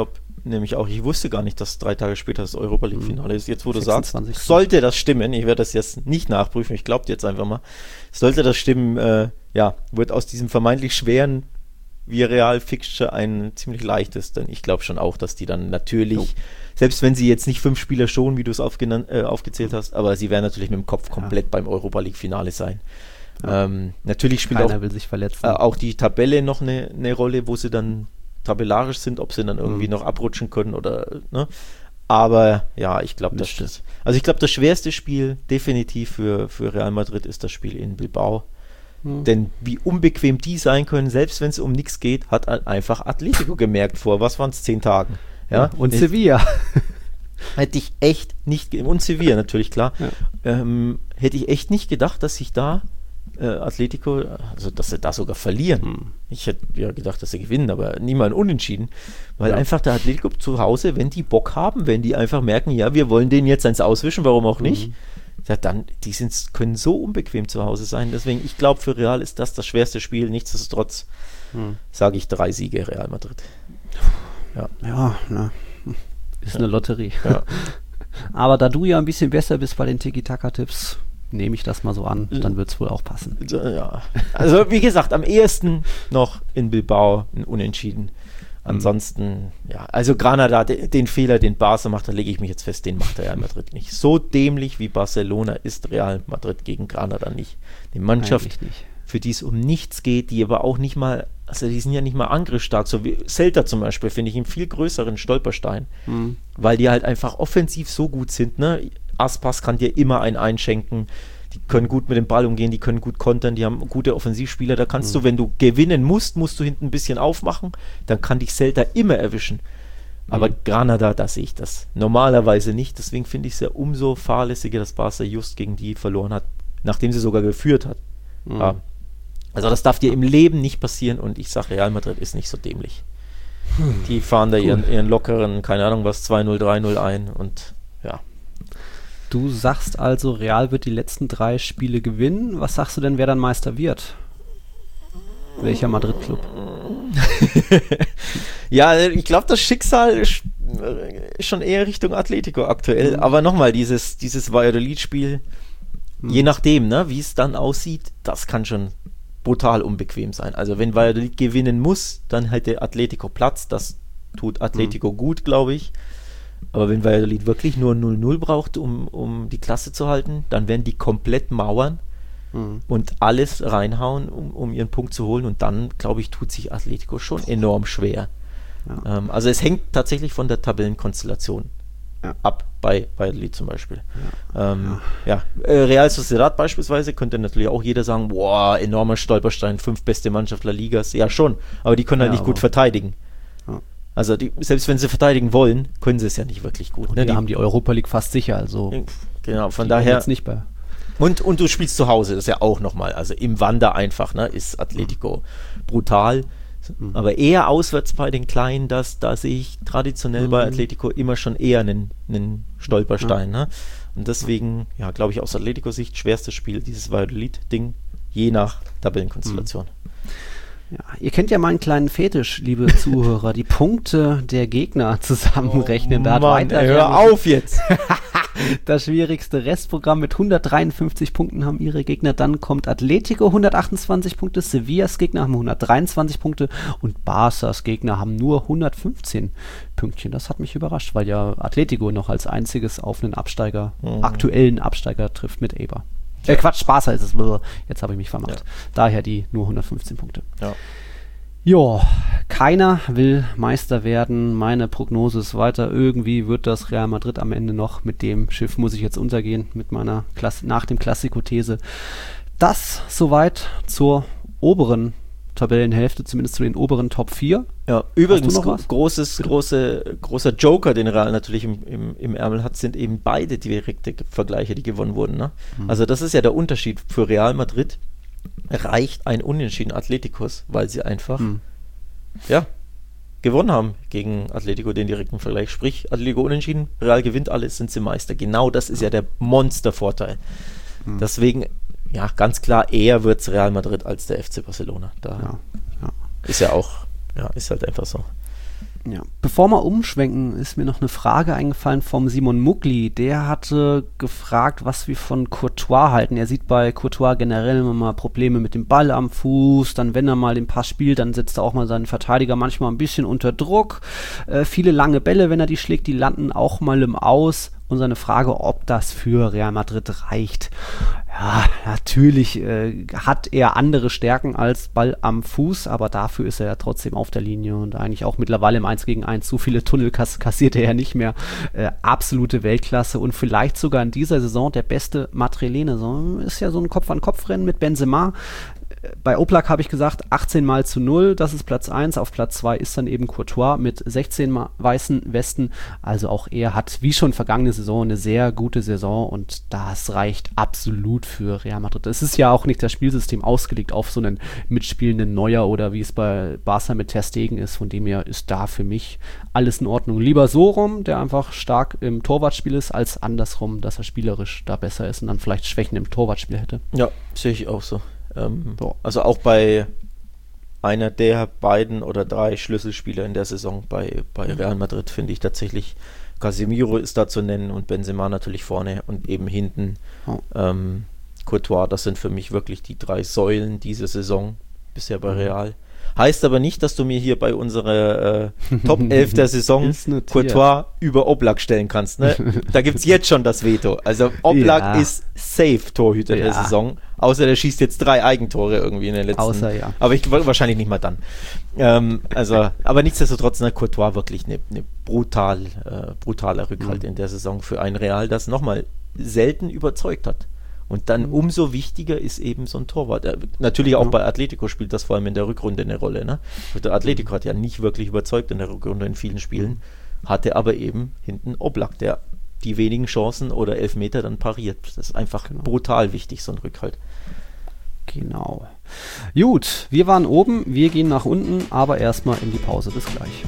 nämlich auch, ich wusste gar nicht, dass drei Tage später das Europa League-Finale ist. Jetzt, wo du sagst, sechsundzwanzigsten sollte das stimmen, ich werde das jetzt nicht nachprüfen, ich glaube jetzt einfach mal, sollte das stimmen, äh, ja, wird aus diesem vermeintlich schweren Villarreal-Fixture ein ziemlich leichtes, denn ich glaube schon auch, dass die dann natürlich, jo. selbst wenn sie jetzt nicht fünf Spieler schon, wie du es aufgenan- äh, aufgezählt hast, aber sie werden natürlich mit dem Kopf komplett ja. beim Europa League-Finale sein. Ja. Ähm, natürlich spielt Keiner auch, will sich verletzen. Äh, auch die Tabelle noch eine, eine Rolle, wo sie dann tabellarisch sind, ob sie dann irgendwie mhm. noch abrutschen können oder, ne? Aber ja, ich glaube, das ist, also ich glaube, das schwerste Spiel definitiv für, für Real Madrid ist das Spiel in Bilbao. Mhm. Denn wie unbequem die sein können, selbst wenn es um nichts geht, hat einfach Atletico gemerkt vor, was waren es, zehn Tagen. Ja, ja und ich, Sevilla. Hätte ich echt nicht, und Sevilla natürlich, klar, ja. ähm, hätte ich echt nicht gedacht, dass sich da äh, Atletico, also dass sie da sogar verlieren. Hm. Ich hätte ja gedacht, dass sie gewinnen, aber niemand unentschieden. Weil ja. einfach der Atletico zu Hause, wenn die Bock haben, wenn die einfach merken, ja, wir wollen den jetzt eins auswischen, warum auch nicht, mhm. ja, dann, die sind, können so unbequem zu Hause sein. Deswegen, ich glaube, für Real ist das das schwerste Spiel. Nichtsdestotrotz hm. sage ich drei Siege Real Madrid. Ja, ja na, ist ja. eine Lotterie. Ja. Aber da du ja ein bisschen besser bist bei den Tiki-Taka-Tipps, nehme ich das mal so an, dann wird es wohl auch passen. Ja. Also wie gesagt, am ehesten noch in Bilbao ein Unentschieden. Ansonsten, ja, also Granada, den, den Fehler, den Barca macht, da lege ich mich jetzt fest, den macht Real Madrid nicht. So dämlich wie Barcelona ist Real Madrid gegen Granada nicht. Die Mannschaft, nicht. für die es um nichts geht, die aber auch nicht mal, also die sind ja nicht mal angriffsstark, so wie Celta zum Beispiel, finde ich einen viel größeren Stolperstein, mhm. weil die halt einfach offensiv so gut sind, ne? Aspas kann dir immer einen einschenken, die können gut mit dem Ball umgehen, die können gut kontern, die haben gute Offensivspieler, da kannst mhm. du, wenn du gewinnen musst, musst du hinten ein bisschen aufmachen, dann kann dich Celta immer erwischen. Aber mhm. Granada, da sehe ich das normalerweise nicht, deswegen finde ich es ja umso fahrlässiger, dass Barca just gegen die verloren hat, nachdem sie sogar geführt hat. Mhm. Ja. Also das darf dir im Leben nicht passieren und ich sage, Real Madrid ist nicht so dämlich. Hm. Die fahren da cool. ihren, ihren lockeren, keine Ahnung was, zwei null, drei null ein und ja. Du sagst also, Real wird die letzten drei Spiele gewinnen. Was sagst du denn, wer dann Meister wird? Welcher Madrid-Club? Ja, ich glaube, das Schicksal ist schon eher Richtung Atletico aktuell. Mhm. Aber nochmal, dieses, dieses Valladolid-Spiel, mhm. je nachdem, ne, wie es dann aussieht, das kann schon brutal unbequem sein. Also wenn Valladolid gewinnen muss, dann hätte Atletico Platz. Das tut Atletico mhm. gut, glaube ich. Aber wenn Valladolid wirklich nur null null braucht, um, um die Klasse zu halten, dann werden die komplett mauern mhm. und alles reinhauen, um, um ihren Punkt zu holen. Und dann, glaube ich, tut sich Atletico schon enorm schwer. Ja. Ähm, also es hängt tatsächlich von der Tabellenkonstellation ja. ab, bei Valladolid zum Beispiel. Ja. Ähm, ja. Ja. Äh, Real Sociedad beispielsweise könnte natürlich auch jeder sagen, boah, enormer Stolperstein, fünf beste Mannschaft La Ligas. Ja, schon, aber die können halt ja, nicht gut verteidigen. Ja. Also die, selbst wenn sie verteidigen wollen, können sie es ja nicht wirklich gut. Und ne? die, die haben die Europa League fast sicher, also genau, von daher jetzt nicht bei. Und, und du spielst zu Hause, das ist ja auch nochmal, also im Wander einfach, ne, ist Atletico mhm. brutal, mhm. aber eher auswärts bei den Kleinen, das, da sehe ich traditionell mhm. bei Atletico immer schon eher einen, einen Stolperstein, ja. ne? Und deswegen, ja, glaube ich, aus Atletico-Sicht schwerstes Spiel, dieses Valladolid-Ding, je nach Tabellenkonstellation. Mhm. Ja, ihr kennt ja meinen kleinen Fetisch, liebe Zuhörer, die Punkte der Gegner zusammenrechnen. Oh, da hat Mann, ey, hör auf jetzt! Das schwierigste Restprogramm mit hundertdreiundfünfzig Punkten haben ihre Gegner. Dann kommt Atletico, hundertachtundzwanzig Punkte, Sevillas Gegner haben hundertdreiundzwanzig Punkte und Barças Gegner haben nur hundertfünfzehn Pünktchen. Das hat mich überrascht, weil ja Atletico noch als einziges auf einen Absteiger, mhm. aktuellen Absteiger trifft mit Eibar. Äh, Quatsch, Barca ist es. Jetzt habe ich mich vermacht. Ja. Daher die nur hundertfünfzehn Punkte. Ja. Jo, keiner will Meister werden. Meine Prognose ist weiter. Irgendwie wird das Real Madrid am Ende noch. Mit dem Schiff muss ich jetzt untergehen, mit meiner Klasse, nach dem Klassiko-These. Das soweit zur oberen Tabellenhälfte, zumindest zu den oberen Top vier. Ja, übrigens gro- großes, große, großer Joker, den Real natürlich im, im, im Ärmel hat, sind eben beide direkte Vergleiche, die gewonnen wurden. Ne? Mhm. Also das ist ja der Unterschied. Für Real Madrid reicht ein Unentschieden Atleticos, weil sie einfach mhm. ja, gewonnen haben gegen Atletico, den direkten Vergleich. Sprich, Atletico unentschieden, Real gewinnt alles, sind sie Meister. Genau das ist ja der Monstervorteil. Mhm. Deswegen, ja, ganz klar, eher wird es Real Madrid als der F C Barcelona. Da ja, ja. ist ja auch, ja, ist halt einfach so. Ja. Bevor wir umschwenken, ist mir noch eine Frage eingefallen vom Simon Muckli. Der hatte gefragt, was wir von Courtois halten. Er sieht bei Courtois generell immer mal Probleme mit dem Ball am Fuß. Dann, wenn er mal den Pass spielt, dann setzt er auch mal seinen Verteidiger manchmal ein bisschen unter Druck. Äh, viele lange Bälle, wenn er die schlägt, die landen auch mal im Aus. Und seine Frage, ob das für Real Madrid reicht. Ja, natürlich äh, hat er andere Stärken als Ball am Fuß, aber dafür ist er ja trotzdem auf der Linie und eigentlich auch mittlerweile im eins gegen eins. So viele Tunnel kass- kassiert er ja nicht mehr. Äh, absolute Weltklasse und vielleicht sogar in dieser Saison der beste Madrilene. So, ist ja so ein Kopf-an-Kopf-Rennen mit Benzema. Bei Oblak habe ich gesagt, achtzehn Mal zu null, das ist Platz eins. Auf Platz zwei ist dann eben Courtois mit sechzehn Mal weißen Westen. Also auch er hat, wie schon vergangene Saison, eine sehr gute Saison und das reicht absolut für Real Madrid. Es ist ja auch nicht das Spielsystem ausgelegt auf so einen mitspielenden Neuer oder wie es bei Barca mit Ter Stegen ist. Von dem her ist da für mich alles in Ordnung. Lieber so rum, der einfach stark im Torwartspiel ist, als andersrum, dass er spielerisch da besser ist und dann vielleicht Schwächen im Torwartspiel hätte. Ja, sehe ich auch so. Ähm, also auch bei einer der beiden oder drei Schlüsselspieler in der Saison bei, bei Real Madrid finde ich tatsächlich, Casemiro ist da zu nennen und Benzema natürlich vorne und eben hinten oh. ähm, Courtois. Das sind für mich wirklich die drei Säulen diese Saison bisher bei Real. Heißt aber nicht, dass du mir hier bei unserer äh, Top elf der Saison Courtois über Oblak stellen kannst. Ne? Da gibt es jetzt schon das Veto. Also Oblak ja. ist safe Torhüter ja. der Saison. Außer der schießt jetzt drei Eigentore irgendwie in den letzten. Außer, ja. Aber ich wahrscheinlich nicht mal dann. Ähm, also, aber nichtsdestotrotz, ne, Courtois wirklich eine ne brutal, äh, brutaler Rückhalt mhm. in der Saison für ein Real, das nochmal selten überzeugt hat. Und dann umso wichtiger ist eben so ein Torwart. Äh, natürlich auch ja. bei Atletico spielt das vor allem in der Rückrunde eine Rolle. Ne? Der Atletico hat ja nicht wirklich überzeugt in der Rückrunde in vielen Spielen, hatte aber eben hinten Oblak, der die wenigen Chancen oder Elfmeter dann pariert. Das ist einfach genau. brutal wichtig, so ein Rückhalt. Genau. Gut, wir waren oben, wir gehen nach unten, aber erstmal in die Pause. Bis gleich.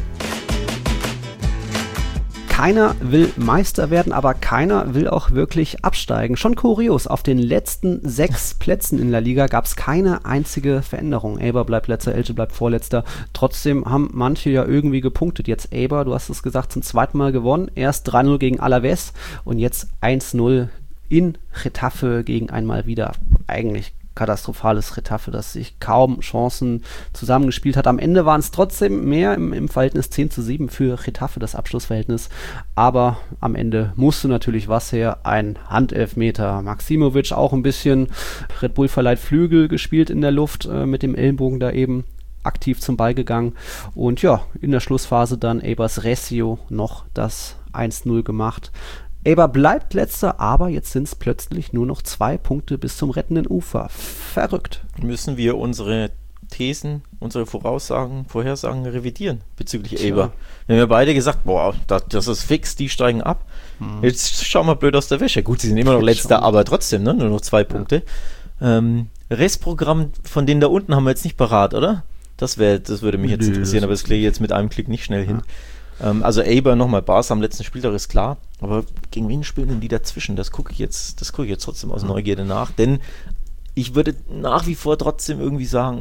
Keiner will Meister werden, aber keiner will auch wirklich absteigen. Schon kurios, auf den letzten sechs Plätzen in La Liga gab es keine einzige Veränderung. Eibar bleibt letzter, Elche bleibt vorletzter. Trotzdem haben manche ja irgendwie gepunktet. Jetzt Eibar, du hast es gesagt, zum zweiten Mal gewonnen. Erst drei null gegen Alavés und jetzt eins null in Getafe gegen einmal wieder eigentlich katastrophales Getafe, das sich kaum Chancen zusammengespielt hat. Am Ende waren es trotzdem mehr im, im Verhältnis zehn zu sieben für Getafe, das Abschlussverhältnis. Aber am Ende musste natürlich was her. Ein Handelfmeter. Maximovic auch ein bisschen Red Bull verleiht Flügel gespielt in der Luft, äh, mit dem Ellenbogen da eben aktiv zum Ball gegangen. Und ja, in der Schlussphase dann Eibars Recio noch das eins null gemacht. Eibar bleibt letzter, aber jetzt sind es plötzlich nur noch zwei Punkte bis zum rettenden Ufer. Verrückt. Müssen wir unsere Thesen, unsere Voraussagen, Vorhersagen revidieren bezüglich Eibar? Wir haben ja beide gesagt, boah, das, das ist fix, die steigen ab. Hm. Jetzt schauen wir blöd aus der Wäsche. Gut, sie sind immer noch letzter, aber trotzdem, ne? Nur noch zwei Punkte. Ja. Ähm, Restprogramm von denen da unten haben wir jetzt nicht parat, oder? Das, wär, das würde mich jetzt Nö, interessieren, aber das kriege ich jetzt mit einem Klick nicht schnell hin. Ja. Also Eibar nochmal, Barca am letzten Spieltag ist klar, aber gegen wen spielen denn die dazwischen? Das gucke ich jetzt, das gucke ich jetzt trotzdem aus Neugierde nach, denn ich würde nach wie vor trotzdem irgendwie sagen,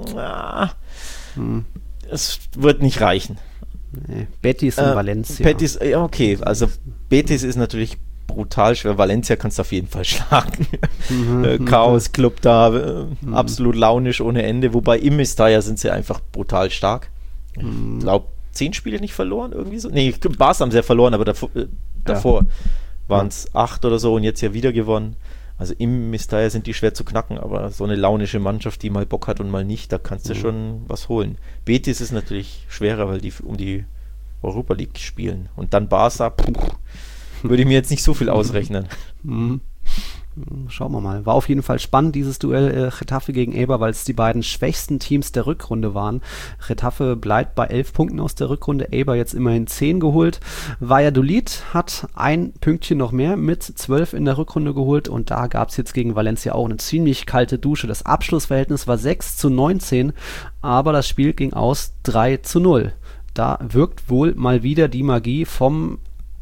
ah, hm. es wird nicht reichen. Nee, Betis und äh, Valencia. Betis, ja okay, also Betis ist natürlich brutal schwer, Valencia kannst du auf jeden Fall schlagen. Mhm, äh, Chaos-Club da, äh, mhm. absolut launisch ohne Ende, wobei im Mestalla sind sie einfach brutal stark. Mhm. Ich glaube, zehn Spiele nicht verloren, irgendwie so. Nee, Barca haben sie ja verloren, aber davor, äh, davor ja. waren es ja. acht oder so und jetzt ja wieder gewonnen. Also im Mestalla sind die schwer zu knacken, aber so eine launische Mannschaft, die mal Bock hat und mal nicht, da kannst du mhm. schon was holen. Betis ist natürlich schwerer, weil die um die Europa League spielen. Und dann Barca, puh, würde ich mir jetzt nicht so viel ausrechnen. Mhm. Schauen wir mal. War auf jeden Fall spannend, dieses Duell äh, Getafe gegen Eibar, weil es die beiden schwächsten Teams der Rückrunde waren. Getafe bleibt bei elf Punkten aus der Rückrunde, Eibar jetzt immerhin zehn geholt. Valladolid hat ein Pünktchen noch mehr mit zwölf in der Rückrunde geholt und da gab es jetzt gegen Valencia auch eine ziemlich kalte Dusche. Das Abschlussverhältnis war sechs zu neunzehn, aber das Spiel ging aus drei zu null. Da wirkt wohl mal wieder die Magie vom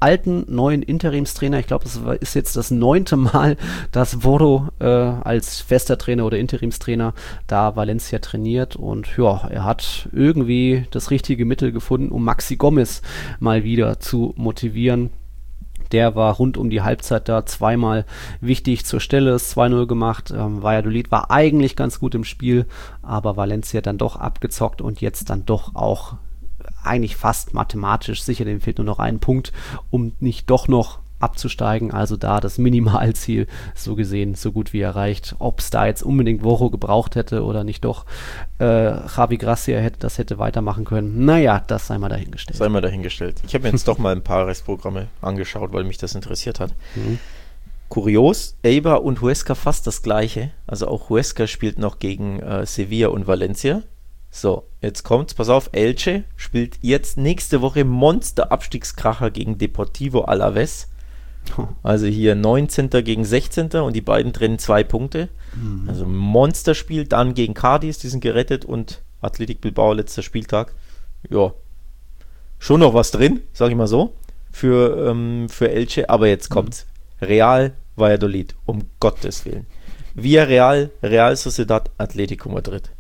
alten, neuen Interimstrainer. Ich glaube, es ist jetzt das neunte Mal, dass Borro äh, als fester Trainer oder Interimstrainer da Valencia trainiert. Und ja, er hat irgendwie das richtige Mittel gefunden, um Maxi Gomez mal wieder zu motivieren. Der war rund um die Halbzeit da zweimal wichtig zur Stelle, ist zwei null gemacht. Ähm, Valladolid war eigentlich ganz gut im Spiel, aber Valencia dann doch abgezockt und jetzt dann doch auch eigentlich fast mathematisch sicher. Dem fehlt nur noch ein Punkt, um nicht doch noch abzusteigen. Also da das Minimalziel so gesehen so gut wie erreicht. Ob es da jetzt unbedingt Borro gebraucht hätte oder nicht doch äh, Javi Gracia hätte das hätte weitermachen können. Naja, das sei mal dahingestellt. Sei mal dahingestellt. Ich habe mir jetzt doch mal ein paar Restprogramme angeschaut, weil mich das interessiert hat. Mhm. Kurios, Eibar und Huesca fast das gleiche. Also auch Huesca spielt noch gegen äh, Sevilla und Valencia. So, jetzt kommt's, pass auf, Elche spielt jetzt nächste Woche Monster-Abstiegskracher gegen Deportivo Alavés. Also hier neunzehnter gegen sechzehnter und die beiden trennen zwei Punkte. Mhm. Also Monsterspiel, dann gegen Cádiz, die sind gerettet und Athletic Bilbao letzter Spieltag. Ja, schon noch was drin, sag ich mal so, für, ähm, für Elche, aber jetzt kommt's. Mhm. Real Valladolid, um Gottes Willen. Villarreal, Real Sociedad, Atletico Madrid.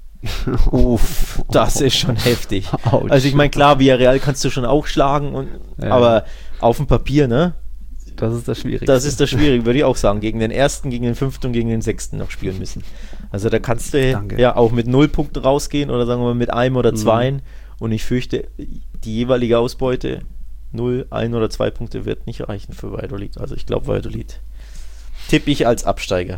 Uff, das ist schon heftig. Ouch. Also ich meine, klar, Villarreal kannst du schon auch schlagen, und, ja. aber auf dem Papier, ne? Das ist das Schwierige. Das ist das Schwierige, würde ich auch sagen. Gegen den ersten, gegen den fünften und gegen den sechsten noch spielen müssen. Also da kannst du Danke. ja auch mit null Punkten rausgehen oder sagen wir mal mit einem oder zweien. Mhm. Und ich fürchte, die jeweilige Ausbeute null, ein oder zwei Punkte wird nicht reichen für Valladolid. Also ich glaube Valladolid tippe ich als Absteiger.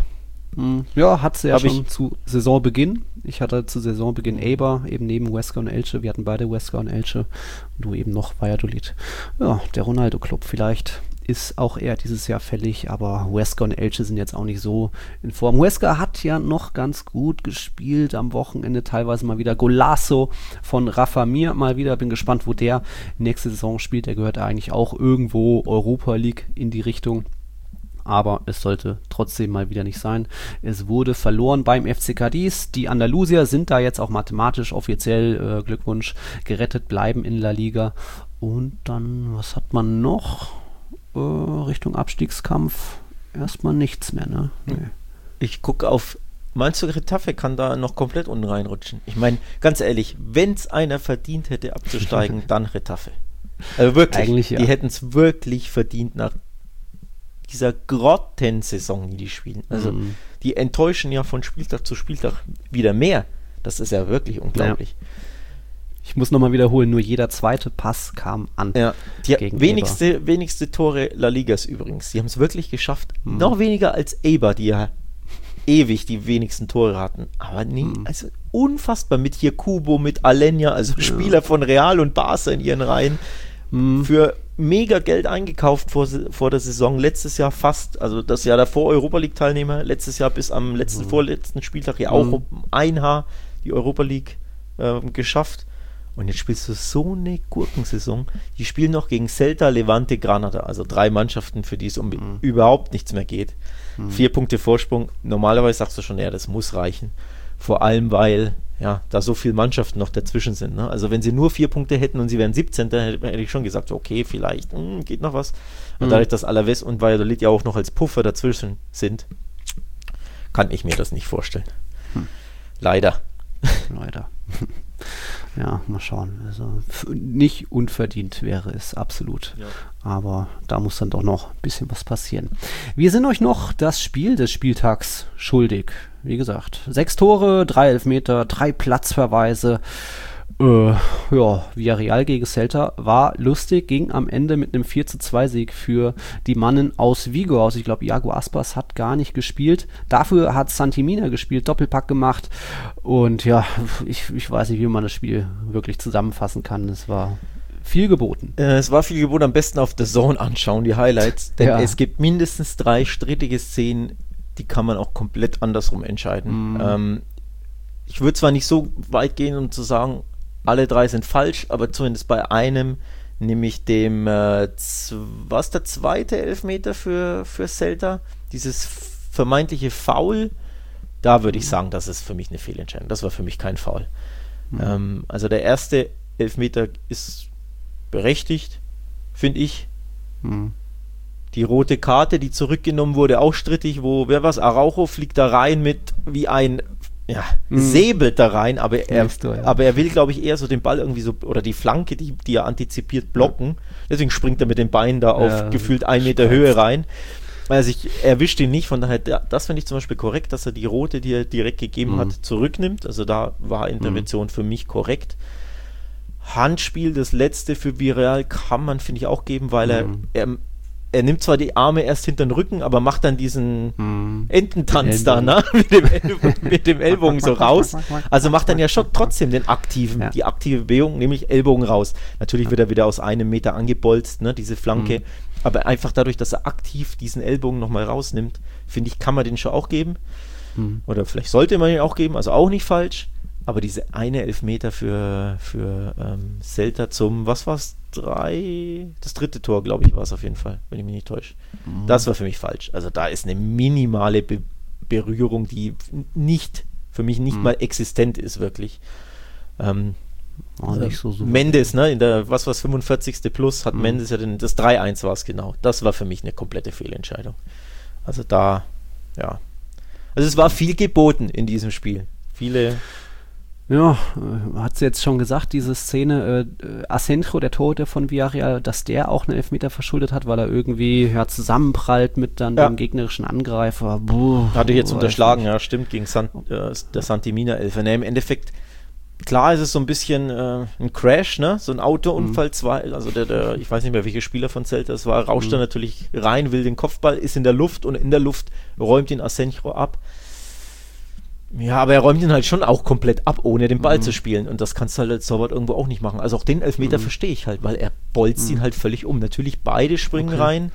Ja, hat sie ja Hab schon zu Saisonbeginn. Ich hatte zu Saisonbeginn Eibar, eben neben Huesca und Elche. Wir hatten beide Huesca und Elche. Und du eben noch Valladolid. Ja, der Ronaldo-Club. Vielleicht ist auch er dieses Jahr fällig, aber Huesca und Elche sind jetzt auch nicht so in Form. Huesca hat ja noch ganz gut gespielt am Wochenende, teilweise mal wieder Golazo von Rafa Mir mal wieder. Bin gespannt, wo der nächste Saison spielt. Der gehört eigentlich auch irgendwo Europa League in die Richtung. Aber es sollte trotzdem mal wieder nicht sein. Es wurde verloren beim F C Cadiz. Die Andalusier sind da jetzt auch mathematisch offiziell, äh, Glückwunsch, gerettet, bleiben in La Liga. Und dann, was hat man noch? Äh, Richtung Abstiegskampf erstmal nichts mehr, ne? Nee. Ich gucke auf, meinst du, Getafe kann da noch komplett unten reinrutschen? Ich meine, ganz ehrlich, wenn es einer verdient hätte abzusteigen, dann Getafe. Also wirklich, Eigentlich, ja. die hätten es wirklich verdient nach dieser Grottensaison, die die spielen. Also mhm. die enttäuschen ja von Spieltag zu Spieltag wieder mehr. Das ist ja wirklich unglaublich. Ja. Ich muss nochmal wiederholen, nur jeder zweite Pass kam an. Ja, die wenigste, wenigste Tore La Ligas übrigens. Die haben es wirklich geschafft. Mhm. Noch weniger als Eibar, die ja ewig die wenigsten Tore hatten. Aber nee, mhm. also unfassbar mit hier Kubo, mit Alenya, also Spieler ja. von Real und Barca in ihren Reihen. Mhm. Für mega Geld eingekauft vor, vor der Saison. Letztes Jahr fast, also das Jahr davor Europa League Teilnehmer. Letztes Jahr bis am letzten, mhm. vorletzten Spieltag ja auch mhm. um ein Haar die Europa League äh, geschafft. Und jetzt spielst du so eine Gurkensaison. Die spielen noch gegen Celta, Levante, Granada. Also drei Mannschaften, für die es um mhm. überhaupt nichts mehr geht. Mhm. Vier Punkte Vorsprung. Normalerweise sagst du schon, ja, das muss reichen. Vor allem, weil ja, da so viele Mannschaften noch dazwischen sind. Ne? Also wenn sie nur vier Punkte hätten und sie wären siebzehnter, hätte, hätte ich schon gesagt, okay, vielleicht mh, geht noch was. Und mhm. dadurch, dass Alavés und Valladolid ja auch noch als Puffer dazwischen sind, kann ich mir das nicht vorstellen. Hm. Leider. Leider. Ja, mal schauen. Also f- nicht unverdient wäre es, absolut. Ja. Aber da muss dann doch noch ein bisschen was passieren. Wir sind euch noch das Spiel des Spieltags schuldig. Wie gesagt, sechs Tore, drei Elfmeter, drei Platzverweise. Äh, ja, Villarreal gegen Celta war lustig, ging am Ende mit einem vier zu zwei Sieg für die Mannen aus Vigo aus. Ich glaube, Iago Aspas hat gar nicht gespielt. Dafür hat Santi Mina gespielt, Doppelpack gemacht. Und ja, ich, ich weiß nicht, wie man das Spiel wirklich zusammenfassen kann. Es war viel geboten. Äh, es war viel geboten, am besten auf The Zone anschauen, die Highlights. Denn ja. es gibt mindestens drei strittige Szenen, die kann man auch komplett andersrum entscheiden. Mm. Ähm, ich würde zwar nicht so weit gehen, um zu sagen, alle drei sind falsch, aber zumindest bei einem, nämlich dem, äh, z- was der zweite Elfmeter für, für Celta, dieses vermeintliche Foul, da würde ich sagen, das ist für mich eine Fehlentscheidung. Das war für mich kein Foul. Mhm. Ähm, also der erste Elfmeter ist berechtigt, finde ich. Hm. Die rote Karte, die zurückgenommen wurde, auch strittig, wo, wer was, Araujo fliegt da rein mit wie ein, ja, Mhm. säbelt da rein, aber er, Siehst du, ja. aber er will, glaube ich, eher so den Ball irgendwie so, oder die Flanke, die, die er antizipiert, blocken. Deswegen springt er mit den Beinen da auf Ja, gefühlt ein Meter spreizt. Höhe rein. Also ich erwischt ihn nicht, von daher, da- das finde ich zum Beispiel korrekt, dass er die rote, die er direkt gegeben Mhm. hat, zurücknimmt. Also da war Intervention für mich korrekt. Handspiel, das letzte für Villarreal kann man, finde ich, auch geben, weil Mhm. er, er er nimmt zwar die Arme erst hinter den Rücken, aber macht dann diesen Hm. Ententanz Den da, ne? Ellbogen. mit, dem Ellbogen, mit dem Ellbogen so raus. Also macht dann ja schon trotzdem den aktiven, Ja. die aktive Bewegung, nämlich Ellbogen raus. Natürlich wird er wieder aus einem Meter angebolzt, ne, diese Flanke. Mhm. Aber einfach dadurch, dass er aktiv diesen Ellbogen nochmal rausnimmt, finde ich, kann man den schon auch geben. Hm. Oder vielleicht sollte man ihn auch geben, also auch nicht falsch. Aber diese eine Elfmeter für, für ähm, Celta zum, was war es, drei, das dritte Tor, glaube ich, war es auf jeden Fall, wenn ich mich nicht täusche. Mhm. Das war für mich falsch. Also da ist eine minimale Be Berührung, die nicht, für mich nicht Mhm. mal existent ist, wirklich. Ähm, War nicht so super. Mendes, ne, in der, was war es, fünfundvierzigste plus, hat Mhm. Mendes ja den, das drei eins war es genau. Das war für mich eine komplette Fehlentscheidung. Also da, ja. Also es war viel geboten in diesem Spiel. Viele, Ja, äh, hat sie jetzt schon gesagt, diese Szene, äh, äh, Asenjo, der Torhüter von Villarreal, dass der auch einen Elfmeter verschuldet hat, weil er irgendwie ja, zusammenprallt mit dann Ja. dem gegnerischen Angreifer. Buh, hatte ich jetzt weiß unterschlagen, nicht. ja, stimmt, gegen San, äh, der Santimina-Elfer. Ne, im Endeffekt, klar ist es so ein bisschen äh, ein Crash, ne, so ein Autounfall, zwei, also der, der, ich weiß nicht mehr, welcher Spieler von Celta es war, rauscht Mhm. da natürlich rein, will den Kopfball, ist in der Luft und in der Luft räumt ihn Asenjo ab. Ja, aber er räumt ihn halt schon auch komplett ab, ohne den Ball Mhm. zu spielen. Und das kannst du halt als Torwart irgendwo auch nicht machen. Also auch den Elfmeter Mhm. verstehe ich halt, weil er bolzt Mhm. ihn halt völlig um. Natürlich beide springen Okay. rein,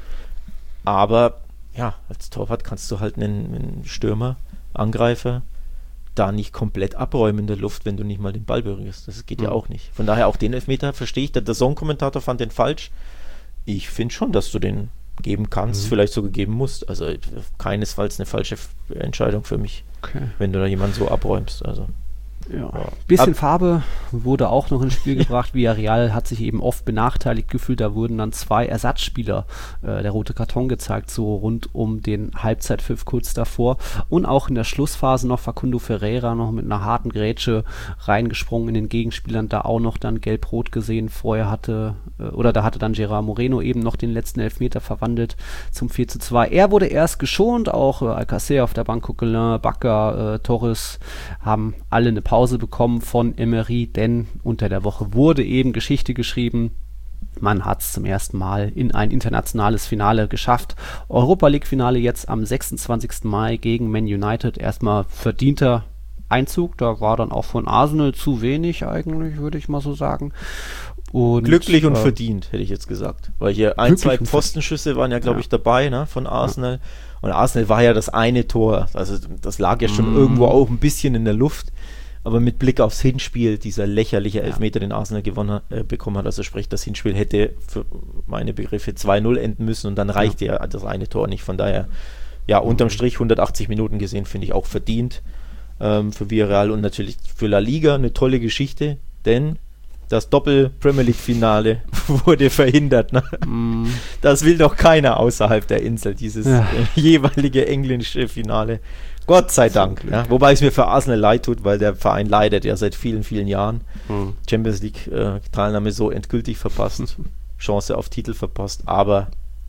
aber ja, als Torwart kannst du halt einen, einen Stürmer, Angreifer da nicht komplett abräumen in der Luft, wenn du nicht mal den Ball berührst. Das geht ja Mhm. auch nicht. Von daher auch den Elfmeter verstehe ich. Der DAZN-Kommentator fand den falsch. Ich finde schon, dass du den geben kannst, Mhm. vielleicht sogar geben musst. Also äh, keinesfalls eine falsche F- Entscheidung für mich, Okay. wenn du da jemanden so abräumst. Also Ja. Ja. Bisschen Ab- Farbe wurde auch noch ins Spiel gebracht. Villarreal hat sich eben oft benachteiligt gefühlt. Da wurden dann zwei Ersatzspieler äh, der rote Karton gezeigt, so rund um den Halbzeitpfiff kurz davor. Und auch in der Schlussphase noch Facundo Ferreira noch mit einer harten Grätsche reingesprungen in den Gegenspielern. Da auch noch dann gelb-rot gesehen. Vorher hatte, äh, oder da hatte dann Gerard Moreno eben noch den letzten Elfmeter verwandelt zum vier zu zwei. Er wurde erst geschont, auch äh, Alcacer auf der Bank, Coquelin, Bakker, äh, Torres haben alle eine Pause bekommen von Emery, denn unter der Woche wurde eben Geschichte geschrieben. Man hat es zum ersten Mal in ein internationales Finale geschafft. Europa League Finale jetzt am sechsundzwanzigsten Mai gegen Man United. Erstmal verdienter Einzug. Da war dann auch von Arsenal zu wenig eigentlich, würde ich mal so sagen. Und, glücklich und äh, verdient, hätte ich jetzt gesagt. Weil hier ein, Glücklich zwei und Pfostenschüsse waren ja, glaube Ja. ich, dabei, ne, von Arsenal. Und Arsenal war ja das eine Tor. Also das lag ja schon Mm. irgendwo auch ein bisschen in der Luft. Aber mit Blick aufs Hinspiel, dieser lächerliche Elfmeter, den Arsenal gewonnen hat, äh, bekommen hat, also sprich, das Hinspiel hätte für meine Begriffe zwei null enden müssen und dann reichte ja, das eine Tor nicht. Von daher, ja, unterm Strich hundertachtzig Minuten gesehen, finde ich auch verdient ähm, für Villarreal und natürlich für La Liga eine tolle Geschichte, denn das Doppel-Premier League-Finale wurde verhindert. Ne? mm, Das will doch keiner außerhalb der Insel, dieses Ja. äh, jeweilige englische Finale. Gott sei Dank. Glück. Ja. Wobei es mir für Arsenal leid tut, weil der Verein leidet ja seit vielen, vielen Jahren. mm. Champions League-Teilnahme so endgültig verpasst, Chance auf Titel verpasst, aber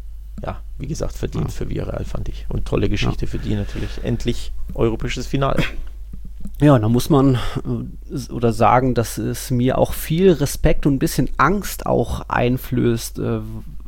ja, wie gesagt, verdient Ja. für Villarreal, fand ich. Und tolle Geschichte für die natürlich. Endlich europäisches Finale. Ja, da muss man äh, s- oder sagen, dass es mir auch viel Respekt und ein bisschen Angst auch einflößt. Äh,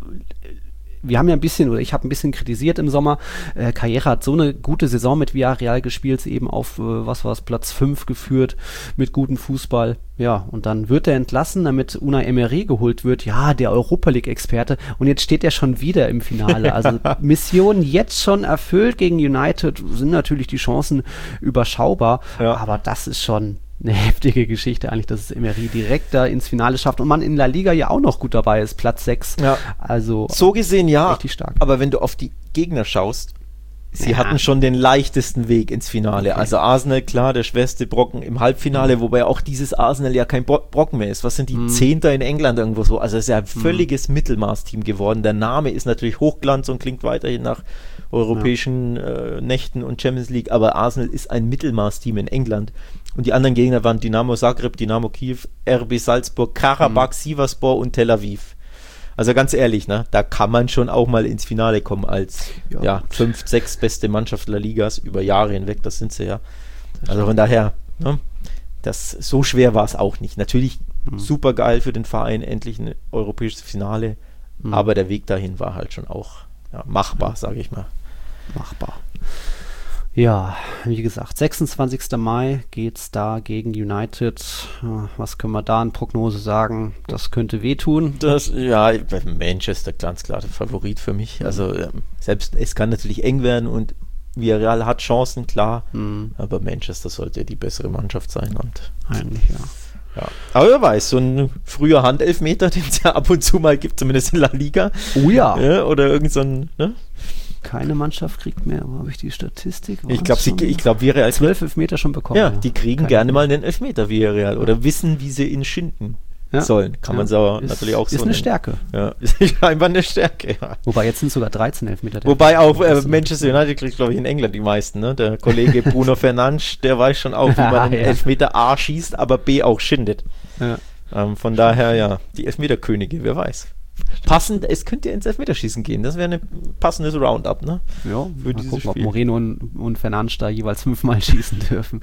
wir haben ja ein bisschen, oder ich habe ein bisschen kritisiert im Sommer, äh, Carrera hat so eine gute Saison mit Villarreal gespielt, eben auf, äh, was war es, Platz fünf geführt, mit gutem Fußball. Ja, und dann wird er entlassen, damit Unai Emery geholt wird. Ja, der Europa League-Experte. Und jetzt steht er schon wieder im Finale. Also Mission jetzt schon erfüllt gegen United, sind natürlich die Chancen überschaubar. Ja. Aber das ist schon eine heftige Geschichte eigentlich, dass es Emery direkt da ins Finale schafft und man in La Liga ja auch noch gut dabei ist, Platz sechs. Ja. Also So gesehen ja, richtig stark. aber wenn du auf die Gegner schaust, sie Ja. hatten schon den leichtesten Weg ins Finale. Okay. Also Arsenal, klar, der schwerste Brocken im Halbfinale, wobei auch dieses Arsenal ja kein Bro- Brocken mehr ist. Was sind die Mhm. Zehnter in England irgendwo so? Also es ist ja ein völliges Mittelmaßteam geworden. Der Name ist natürlich Hochglanz und klingt weiterhin nach europäischen äh, Nächten und Champions League, aber Arsenal ist ein Mittelmaßteam in England. Und die anderen Gegner waren Dynamo Zagreb, Dynamo Kiew, R B Salzburg, Karabakh, Sivasspor und Tel Aviv. Also ganz ehrlich, ne, da kann man schon auch mal ins Finale kommen als Ja. ja, fünf, sechs beste Mannschaft der Ligas über Jahre hinweg, das sind sie ja. Also von daher, ne, das, so schwer war es auch nicht. Natürlich Mhm. super geil für den Verein, endlich ein europäisches Finale, Mhm. aber der Weg dahin war halt schon auch ja, machbar, sage ich mal. Machbar. Ja, wie gesagt, sechsundzwanzigster Mai geht's da gegen United. Ja, was können wir da in Prognose sagen? Das könnte wehtun. Das, ja, Manchester ganz klar der Favorit für mich. Also ähm, selbst, es kann natürlich eng werden und Villarreal hat Chancen, klar, Hm, aber Manchester sollte die bessere Mannschaft sein. Und eigentlich, ja. ja. Aber wer weiß, so ein früher Handelfmeter, den es ja ab und zu mal gibt, zumindest in La Liga, Oh ja. ja, oder irgend so ein, ne? Keine Mannschaft kriegt mehr. Wo habe ich die Statistik? Ich glaube, ich glaube, Villarreal, zwölf Elfmeter schon bekommen. ja, die kriegen Keine gerne Ahnung. mal einen Elfmeter, Villarreal, oder wissen, wie sie ihn schinden Ja. sollen. Kann man Ja. so Ist- natürlich auch so Ist eine nennen. Stärke. Ja, ist einfach eine Stärke, ja. Wobei jetzt sind es sogar dreizehn Elfmeter. Der- Wobei auch äh, Das- Manchester United kriegt, glaube ich, in England die meisten. Ne? Der Kollege Bruno Fernandes, der weiß schon auch, wie man einen Ja. Elfmeter A schießt, aber B auch schindet. Ja. Ähm, von daher, ja, die Elfmeterkönige, wer weiß. Passend, es könnte ins Elfmeterschießen gehen. Das wäre ein passendes Roundup, ne? Ja, Für mal dieses gucken, ob Spiel. Moreno und, und Fernandes da jeweils fünfmal schießen dürfen.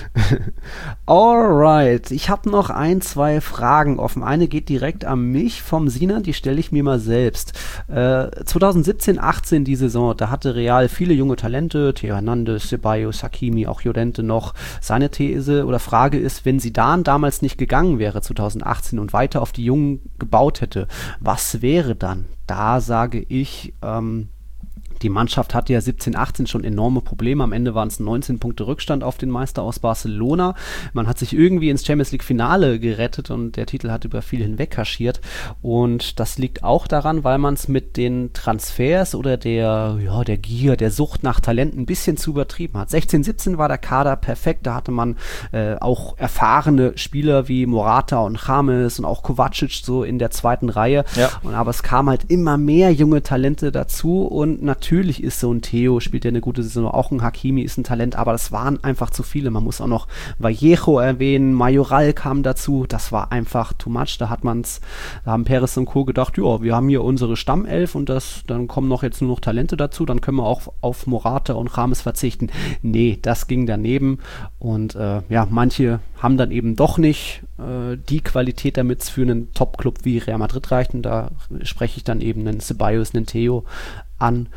Alright, ich habe noch ein, zwei Fragen offen. Eine geht direkt an mich vom Sinan, die stelle ich mir mal selbst. Äh, zwanzig siebzehn achtzehn die Saison, da hatte Real viele junge Talente, Theo Hernandez, Ceballos, Hakimi, auch Llorente noch. Seine These oder Frage ist, wenn Zidane damals nicht gegangen wäre, zwanzig achtzehn, und weiter auf die Jungen gebaut hätte, was wäre dann? Da sage ich, ähm, die Mannschaft hatte ja siebzehn achtzehn schon enorme Probleme. Am Ende waren es neunzehn Punkte Rückstand auf den Meister aus Barcelona. Man hat sich irgendwie ins Champions League Finale gerettet und der Titel hat über viel hinweg kaschiert. Und das liegt auch daran, weil man es mit den Transfers oder der, ja, der Gier, der Sucht nach Talenten ein bisschen zu übertrieben hat. sechzehn siebzehn war der Kader perfekt. Da hatte man äh, auch erfahrene Spieler wie Morata und James und auch Kovacic so in der zweiten Reihe. Ja. Und aber es kamen halt immer mehr junge Talente dazu und natürlich ist so ein Theo, spielt ja eine gute Saison, auch ein Hakimi ist ein Talent, aber das waren einfach zu viele. Man muss auch noch Vallejo erwähnen, Majoral kam dazu, das war einfach too much. Da hat man's, da haben Perez und Co. gedacht, ja, wir haben hier unsere Stammelf und das, dann kommen noch jetzt nur noch Talente dazu, dann können wir auch auf Morata und James verzichten. Nee, das ging daneben und äh, ja, manche haben dann eben doch nicht äh, die Qualität, damit es für einen Top-Club wie Real Madrid reicht. Und da spreche ich dann eben einen Ceballos, einen Theo an.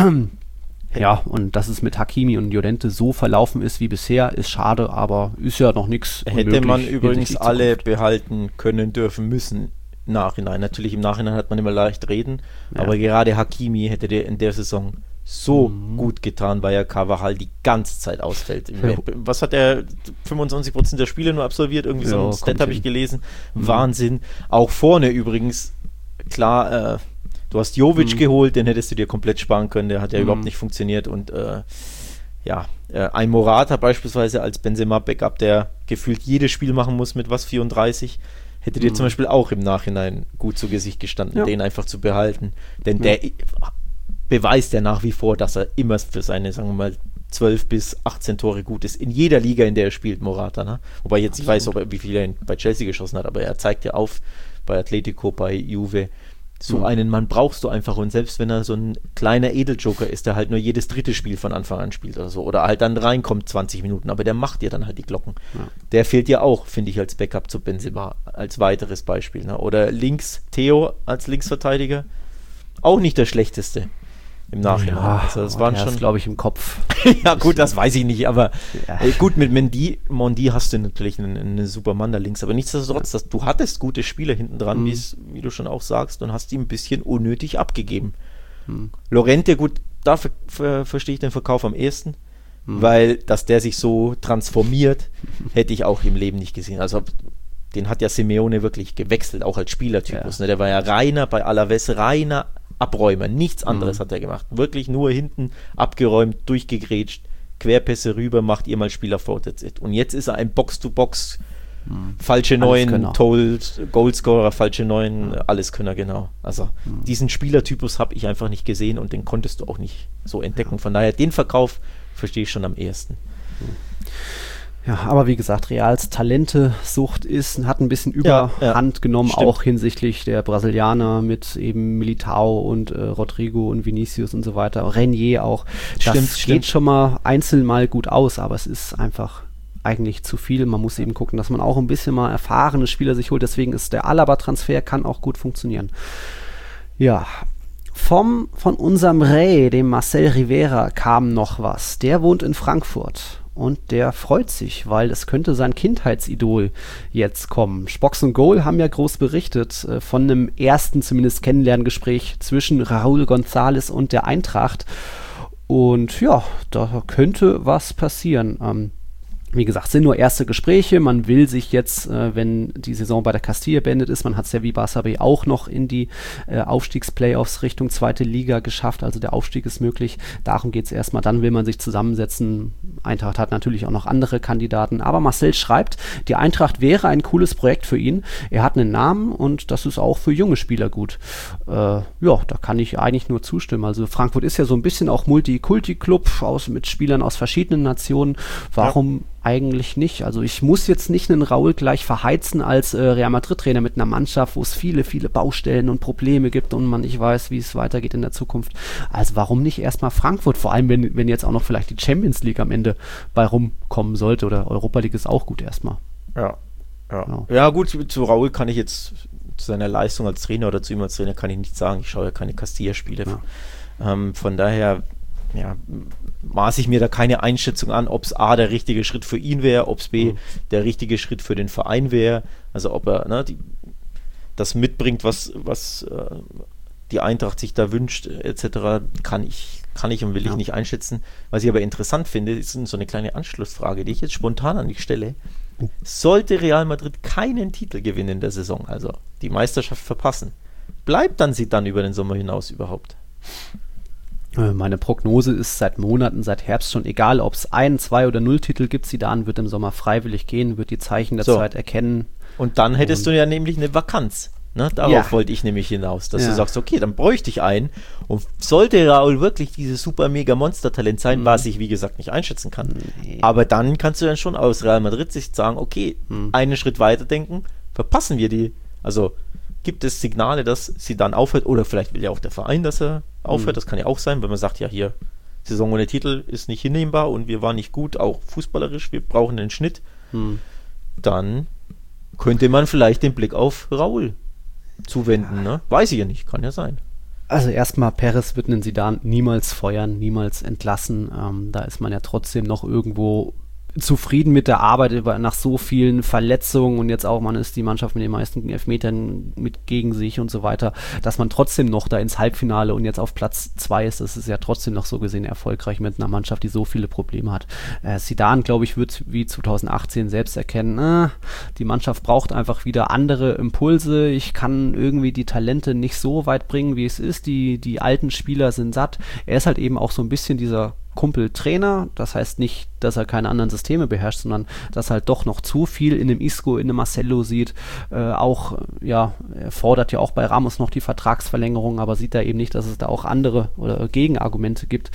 Ja, und dass es mit Hakimi und Llorente so verlaufen ist wie bisher, ist schade, aber ist ja noch nichts. Hätte man übrigens alle behalten können, dürfen, müssen. Im Nachhinein. Natürlich im Nachhinein hat man immer leicht reden, Ja. aber gerade Hakimi hätte der in der Saison so Mhm. gut getan, weil ja Carvajal die ganze Zeit ausfällt. Im Ja. Welt- Was hat er? fünfundzwanzig Prozent der Spiele nur absolviert? Irgendwie so Ja, ein kommt Stat habe ich hin. gelesen. Mhm. Wahnsinn. Auch vorne übrigens, klar, äh, du hast Jovic Mhm. geholt, den hättest du dir komplett sparen können, der hat ja Mhm. überhaupt nicht funktioniert und äh, ja, äh, ein Morata beispielsweise als Benzema-Backup, der gefühlt jedes Spiel machen muss mit was, vierunddreißig, hätte dir Mhm. zum Beispiel auch im Nachhinein gut zu Gesicht gestanden, Ja. den einfach zu behalten. Denn Ja. der i- beweist ja nach wie vor, dass er immer für seine, sagen wir mal, zwölf bis achtzehn Tore gut ist. In jeder Liga, in der er spielt, Morata. Ne? Wobei ich jetzt nicht weiß, ob er, wie viel er bei Chelsea geschossen hat, aber er zeigt ja auf bei Atletico, bei Juve. So Mhm. einen Mann brauchst du einfach, und selbst wenn er so ein kleiner Edeljoker ist, der halt nur jedes dritte Spiel von Anfang an spielt oder so, oder halt dann reinkommt zwanzig Minuten, aber der macht dir dann halt die Glocken. Ja. Der fehlt dir auch, finde ich, als Backup zu Benzema, als weiteres Beispiel. Ne? Oder links Theo als Linksverteidiger, auch nicht der schlechteste im Nachhinein. Ja, also das aber waren der schon, ist, glaube ich, im Kopf. ja gut, das weiß ich nicht, aber Ja. äh, gut, mit Mendy, Mondi hast du natürlich einen, einen super Mann da links, aber nichtsdestotrotz, dass du hattest gute Spieler hinten dran, Mhm. wie's- wie du schon auch sagst, und hast die ein bisschen unnötig abgegeben. Mhm. Lorente, gut, da ver ver verstehe ich den Verkauf am ehesten, Mhm. weil, dass der sich so transformiert, hätte ich auch im Leben nicht gesehen. Also den hat ja Simeone wirklich gewechselt, auch als Spielertypus. Ja. Ne? Der war ja reiner bei Alaves, reiner Abräumer, nichts anderes mhm. hat er gemacht. Wirklich nur hinten abgeräumt, durchgegrätscht, Querpässe rüber, macht ihr mal Spieler vor, that's it. Und jetzt ist er ein Box-to-Box, mhm. falsche Neun, Told, Goalscorer, falsche Neun, mhm. Alleskönner, genau. Also mhm. diesen Spielertypus habe ich einfach nicht gesehen und den konntest du auch nicht so entdecken. Von daher, den Verkauf verstehe ich schon am ehesten. Mhm. Ja, aber wie gesagt, Reals Talentesucht ist, hat ein bisschen Überhand ja, ja. genommen, Stimmt. auch hinsichtlich der Brasilianer mit eben Militao und äh, Rodrigo und Vinicius und so weiter, Renier auch. Das stimmt, geht stimmt. schon mal einzeln mal gut aus, aber es ist einfach eigentlich zu viel. Man muss eben gucken, dass man auch ein bisschen mal erfahrene Spieler sich holt, deswegen ist der Alaba-Transfer, kann auch gut funktionieren. Ja, vom, von unserem Rey, dem Marcel Rivera, kam noch was. Der wohnt in Frankfurt. Und der freut sich, weil es könnte sein Kindheitsidol jetzt kommen. Spox und Goal haben ja groß berichtet äh, von einem ersten zumindest Kennenlerngespräch zwischen Raúl González und der Eintracht. Und ja, da könnte was passieren. Ähm, Wie gesagt, es sind nur erste Gespräche. Man will sich jetzt, äh, wenn die Saison bei der Castilla beendet ist, man hat es ja wie Barça B auch noch in die äh, Aufstiegsplayoffs Richtung zweite Liga geschafft, also der Aufstieg ist möglich. Darum geht es erstmal. Dann will man sich zusammensetzen. Eintracht hat natürlich auch noch andere Kandidaten. Aber Marcel schreibt, die Eintracht wäre ein cooles Projekt für ihn. Er hat einen Namen und das ist auch für junge Spieler gut. Äh, ja, da kann ich eigentlich nur zustimmen. Also Frankfurt ist ja so ein bisschen auch Multikulti-Club aus, mit Spielern aus verschiedenen Nationen. Warum... Ja. Eigentlich nicht. Also ich muss jetzt nicht einen Raúl gleich verheizen als äh, Real Madrid-Trainer mit einer Mannschaft, wo es viele, viele Baustellen und Probleme gibt und man nicht weiß, wie es weitergeht in der Zukunft. Also warum nicht erstmal Frankfurt? Vor allem, wenn, wenn jetzt auch noch vielleicht die Champions League am Ende bei rumkommen sollte oder Europa League ist auch gut erstmal. Ja, ja. Genau. Ja gut, zu Raúl kann ich jetzt, zu seiner Leistung als Trainer oder zu ihm als Trainer kann ich nichts sagen. Ich schaue ja keine Castilla-Spiele. Ja. Ähm, von daher ja, maße ich mir da keine Einschätzung an, ob es A, der richtige Schritt für ihn wäre, ob es B, mhm. der richtige Schritt für den Verein wäre, also ob er ne, die, das mitbringt, was, was äh, die Eintracht sich da wünscht, et cetera, kann ich, kann ich und will ja. ich nicht einschätzen. Was ich aber interessant finde, ist so eine kleine Anschlussfrage, die ich jetzt spontan an dich stelle. Sollte Real Madrid keinen Titel gewinnen in der Saison, also die Meisterschaft verpassen, bleibt dann sie dann über den Sommer hinaus überhaupt? Meine Prognose ist seit Monaten, seit Herbst schon, egal ob es ein, zwei oder null Titel gibt, Zidane wird im Sommer freiwillig gehen, wird die Zeichen der so. Zeit erkennen. Und dann hättest und du ja nämlich eine Vakanz. Ne? Darauf ja. wollte ich nämlich hinaus, dass ja. du sagst, okay, dann bräuchte ich einen. Und sollte Raúl wirklich dieses super mega Monster-Talent sein, mhm. was ich wie gesagt nicht einschätzen kann, nee. aber dann kannst du dann schon aus Real Madrid-Sicht sagen, okay, mhm. einen Schritt weiter denken, verpassen wir die. Also gibt es Signale, dass sie dann aufhört, oder vielleicht will ja auch der Verein, dass er aufhört, mhm. das kann ja auch sein, wenn man sagt, ja hier, Saison ohne Titel ist nicht hinnehmbar und wir waren nicht gut, auch fußballerisch, wir brauchen einen Schnitt, mhm. dann könnte man vielleicht den Blick auf Raúl zuwenden, ne? Weiß ich ja nicht, kann ja sein. Also erstmal, Perez wird einen Zidane niemals feuern, niemals entlassen, ähm, da ist man ja trotzdem noch irgendwo zufrieden mit der Arbeit über, nach so vielen Verletzungen und jetzt auch, man ist die Mannschaft mit den meisten Elfmetern mit gegen sich und so weiter, dass man trotzdem noch da ins Halbfinale und jetzt auf Platz zwei ist, das ist ja trotzdem noch so gesehen erfolgreich mit einer Mannschaft, die so viele Probleme hat. Äh, Zidane, glaube ich, wird wie zwanzig achtzehn selbst erkennen, äh, die Mannschaft braucht einfach wieder andere Impulse, ich kann irgendwie die Talente nicht so weit bringen, wie es ist, die, die alten Spieler sind satt. Er ist halt eben auch so ein bisschen dieser Kumpel-Trainer, das heißt nicht, dass er keine anderen Systeme beherrscht, sondern dass er halt doch noch zu viel in dem Isco, in dem Marcelo sieht, äh, auch, ja, er fordert ja auch bei Ramos noch die Vertragsverlängerung, aber sieht da eben nicht, dass es da auch andere oder Gegenargumente gibt.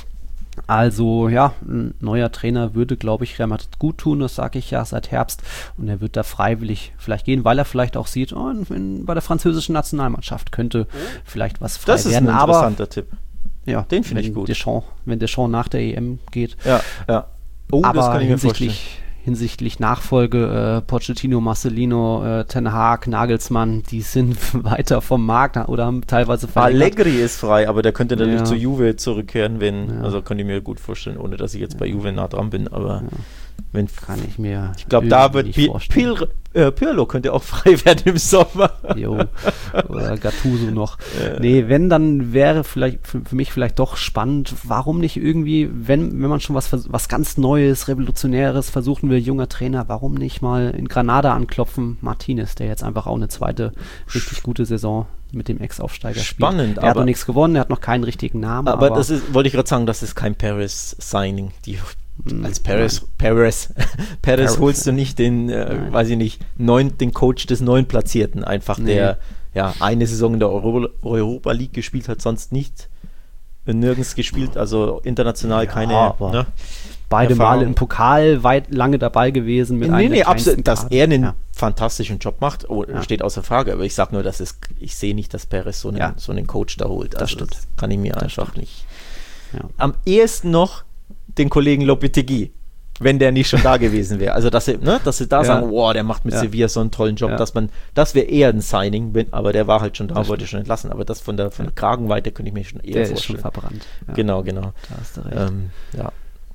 Also ja, ein neuer Trainer würde, glaube ich, Real Madrid gut tun, das sage ich ja seit Herbst, und er wird da freiwillig vielleicht gehen, weil er vielleicht auch sieht, oh, in, in, bei der französischen Nationalmannschaft könnte oh. vielleicht was frei werden. Das ist ein interessanter aber, Tipp. Ja, den finde ich gut. Deschamps, wenn Deschamps nach der E M geht. Ja, ja. Oh, aber das kann ich mir hinsichtlich, vorstellen. hinsichtlich Nachfolge, äh, Pochettino, Marcelino, äh, Ten Hag, Nagelsmann, die sind weiter vom Markt oder haben teilweise verlängert. Allegri ist frei, aber der könnte natürlich ja. zu Juve zurückkehren, wenn, ja. also kann ich mir gut vorstellen, ohne dass ich jetzt bei Juve nah dran bin, aber ja. wenn, kann ich mir ich glaube, da wird P- Pil- äh, Pirlo könnte auch frei werden im Sommer. Jo, oder Gattuso noch. Ja. Nee, wenn, dann wäre vielleicht für, für mich vielleicht doch spannend, warum nicht irgendwie, wenn, wenn man schon was, was ganz Neues, Revolutionäres versuchen will, junger Trainer, warum nicht mal in Granada anklopfen? Martinez, der jetzt einfach auch eine zweite richtig gute Saison mit dem Ex-Aufsteiger Spannend, spielt. Er hat noch nichts gewonnen, er hat noch keinen richtigen Namen. Aber, aber das ist, wollte ich gerade sagen, das ist kein Paris-Signing. Die als Paris, Paris, Paris holst du nicht den, äh, weiß ich nicht, neun, den Coach des Neunplatzierten, einfach nee. der ja eine Saison in der Euro, Europa League gespielt hat, sonst nicht nirgends gespielt, also international ja, keine. Ne, beide Erfahrung. Male im Pokal weit lange dabei gewesen. Mit nee, nee, absolut, dass er einen ja. fantastischen Job macht, oh, ja. steht außer Frage. Aber ich sage nur, dass es, ich sehe nicht, dass Perez so einen, ja. so einen Coach da holt. Also das stimmt. Das kann ich mir das einfach stimmt. nicht. Ja. Am ehesten noch den Kollegen Lopetegui, wenn der nicht schon da gewesen wäre. Also, dass sie, ne, dass sie da ja. sagen, wow, der macht mit ja. Sevilla so einen tollen Job, ja. dass man, das wäre eher ein Signing, wenn, aber der war halt schon da, das wollte schon entlassen. Aber das von der, von der Kragenweite könnte ich mir schon eher der vorstellen. Ist schon verbrannt. Ja. Genau, genau. Da hast du recht. Ähm, ja.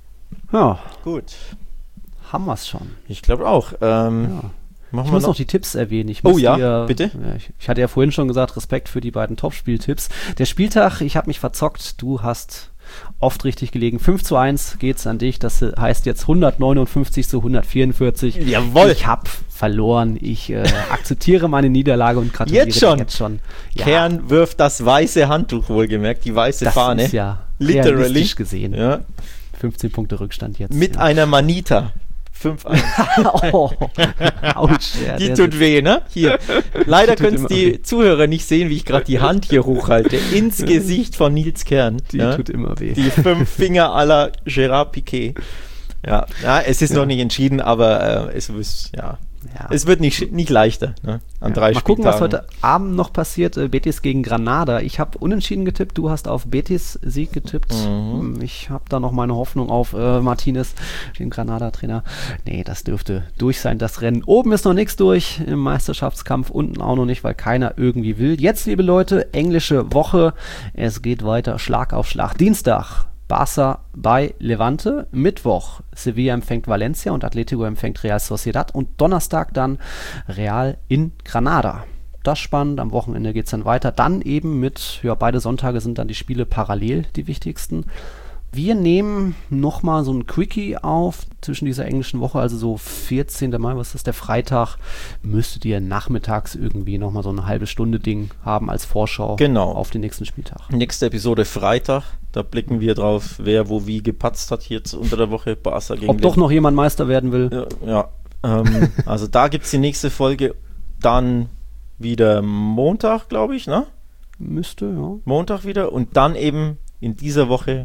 ja. Gut. Haben wir es schon. Ich glaube auch. Ähm, ja. Ich muss noch? noch die Tipps erwähnen. Ich oh ja, dir, bitte? Ja, ich, ich hatte ja vorhin schon gesagt, Respekt für die beiden Topspieltipps. Der Spieltag, ich habe mich verzockt, du hast oft richtig gelegen. fünf zu eins geht's an dich, das heißt jetzt hundertneunundfünfzig zu hundertvierundvierzig. Jawohl! Ich habe verloren, ich äh, akzeptiere meine Niederlage und gratuliere jetzt schon. jetzt schon. Ja. Kern wirft das weiße Handtuch, wohlgemerkt, die weiße das Fahne. Das ist ja literally realistisch gesehen. Ja. fünfzehn Punkte Rückstand jetzt. Mit ja. einer Manita. fünf eins. oh, ouch, ja, die tut weh, ne? Hier. Leider können es die weh. Zuhörer nicht sehen, wie ich gerade die Hand hier hochhalte. Ins Gesicht von Nils Kern. Die ja? tut immer weh. Die fünf Finger à la Gérard Piqué. Ja, ja es ist ja. noch nicht entschieden, aber äh, es, ist, ja. Ja. es wird nicht, nicht leichter. Ne? An ja. drei Mal gucken, was heute Abend noch passiert. Äh, Betis gegen Granada. Ich habe unentschieden getippt, du hast auf Betis Sieg getippt. Mhm. Ich habe da noch meine Hoffnung auf äh, Martinez, den Granada-Trainer. Nee, das dürfte durch sein, das Rennen. Oben ist noch nichts durch im Meisterschaftskampf, unten auch noch nicht, weil keiner irgendwie will. Jetzt, liebe Leute, englische Woche. Es geht weiter, Schlag auf Schlag. Dienstag Barca bei Levante, Mittwoch Sevilla empfängt Valencia und Atletico empfängt Real Sociedad und Donnerstag dann Real in Granada. Das ist spannend, am Wochenende geht es dann weiter. Dann eben mit, ja, beide Sonntage sind dann die Spiele parallel, die wichtigsten. Wir nehmen nochmal so ein Quickie auf zwischen dieser englischen Woche, also so vierzehnten Mai, was ist das, der Freitag, müsstet ihr nachmittags irgendwie nochmal so eine halbe Stunde Ding haben als Vorschau genau. auf den nächsten Spieltag. Nächste Episode Freitag, da blicken wir drauf, wer wo wie gepatzt hat jetzt unter der Woche. Barca gegen Ob doch noch jemand Meister werden will. Ja, ja ähm, also da gibt es die nächste Folge, dann wieder Montag, glaube ich, ne? Müsste, ja. Montag wieder und dann eben in dieser Woche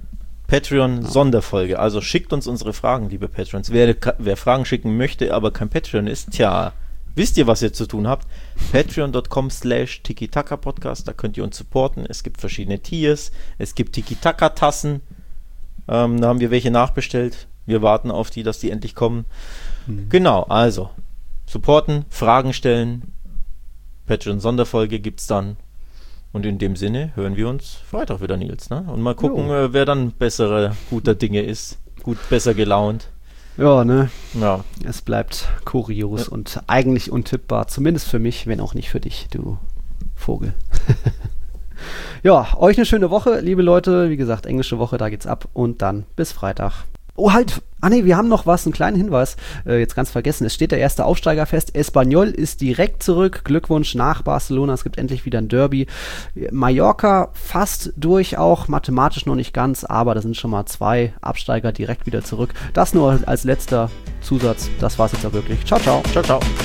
Patreon-Sonderfolge. Also schickt uns unsere Fragen, liebe Patrons. Wer, wer Fragen schicken möchte, aber kein Patreon ist, tja, wisst ihr, was ihr zu tun habt? Patreon.com slash Tiki-Taka-Podcast, da könnt ihr uns supporten. Es gibt verschiedene Tiers, es gibt Tiki-Taka-Tassen, ähm, da haben wir welche nachbestellt. Wir warten auf die, dass die endlich kommen. Mhm. Genau, also supporten, Fragen stellen, Patreon-Sonderfolge gibt es dann. Und in dem Sinne hören wir uns Freitag wieder, Nils. Ne? Und mal gucken, äh, wer dann bessere, guter Dinge ist. Gut, besser gelaunt. Ja, ne? Ja. Es bleibt kurios ja. und eigentlich untippbar. Zumindest für mich, wenn auch nicht für dich, du Vogel. Ja, euch eine schöne Woche, liebe Leute. Wie gesagt, englische Woche, da geht's ab. Und dann bis Freitag. Oh, halt! Ah ne, wir haben noch was, einen kleinen Hinweis, äh, jetzt ganz vergessen. Es steht der erste Aufsteiger fest. Espanyol ist direkt zurück. Glückwunsch nach Barcelona. Es gibt endlich wieder ein Derby. Mallorca fast durch, auch mathematisch noch nicht ganz, aber da sind schon mal zwei Absteiger direkt wieder zurück. Das nur als letzter Zusatz. Das war's jetzt auch wirklich. Ciao, ciao. Ciao, ciao.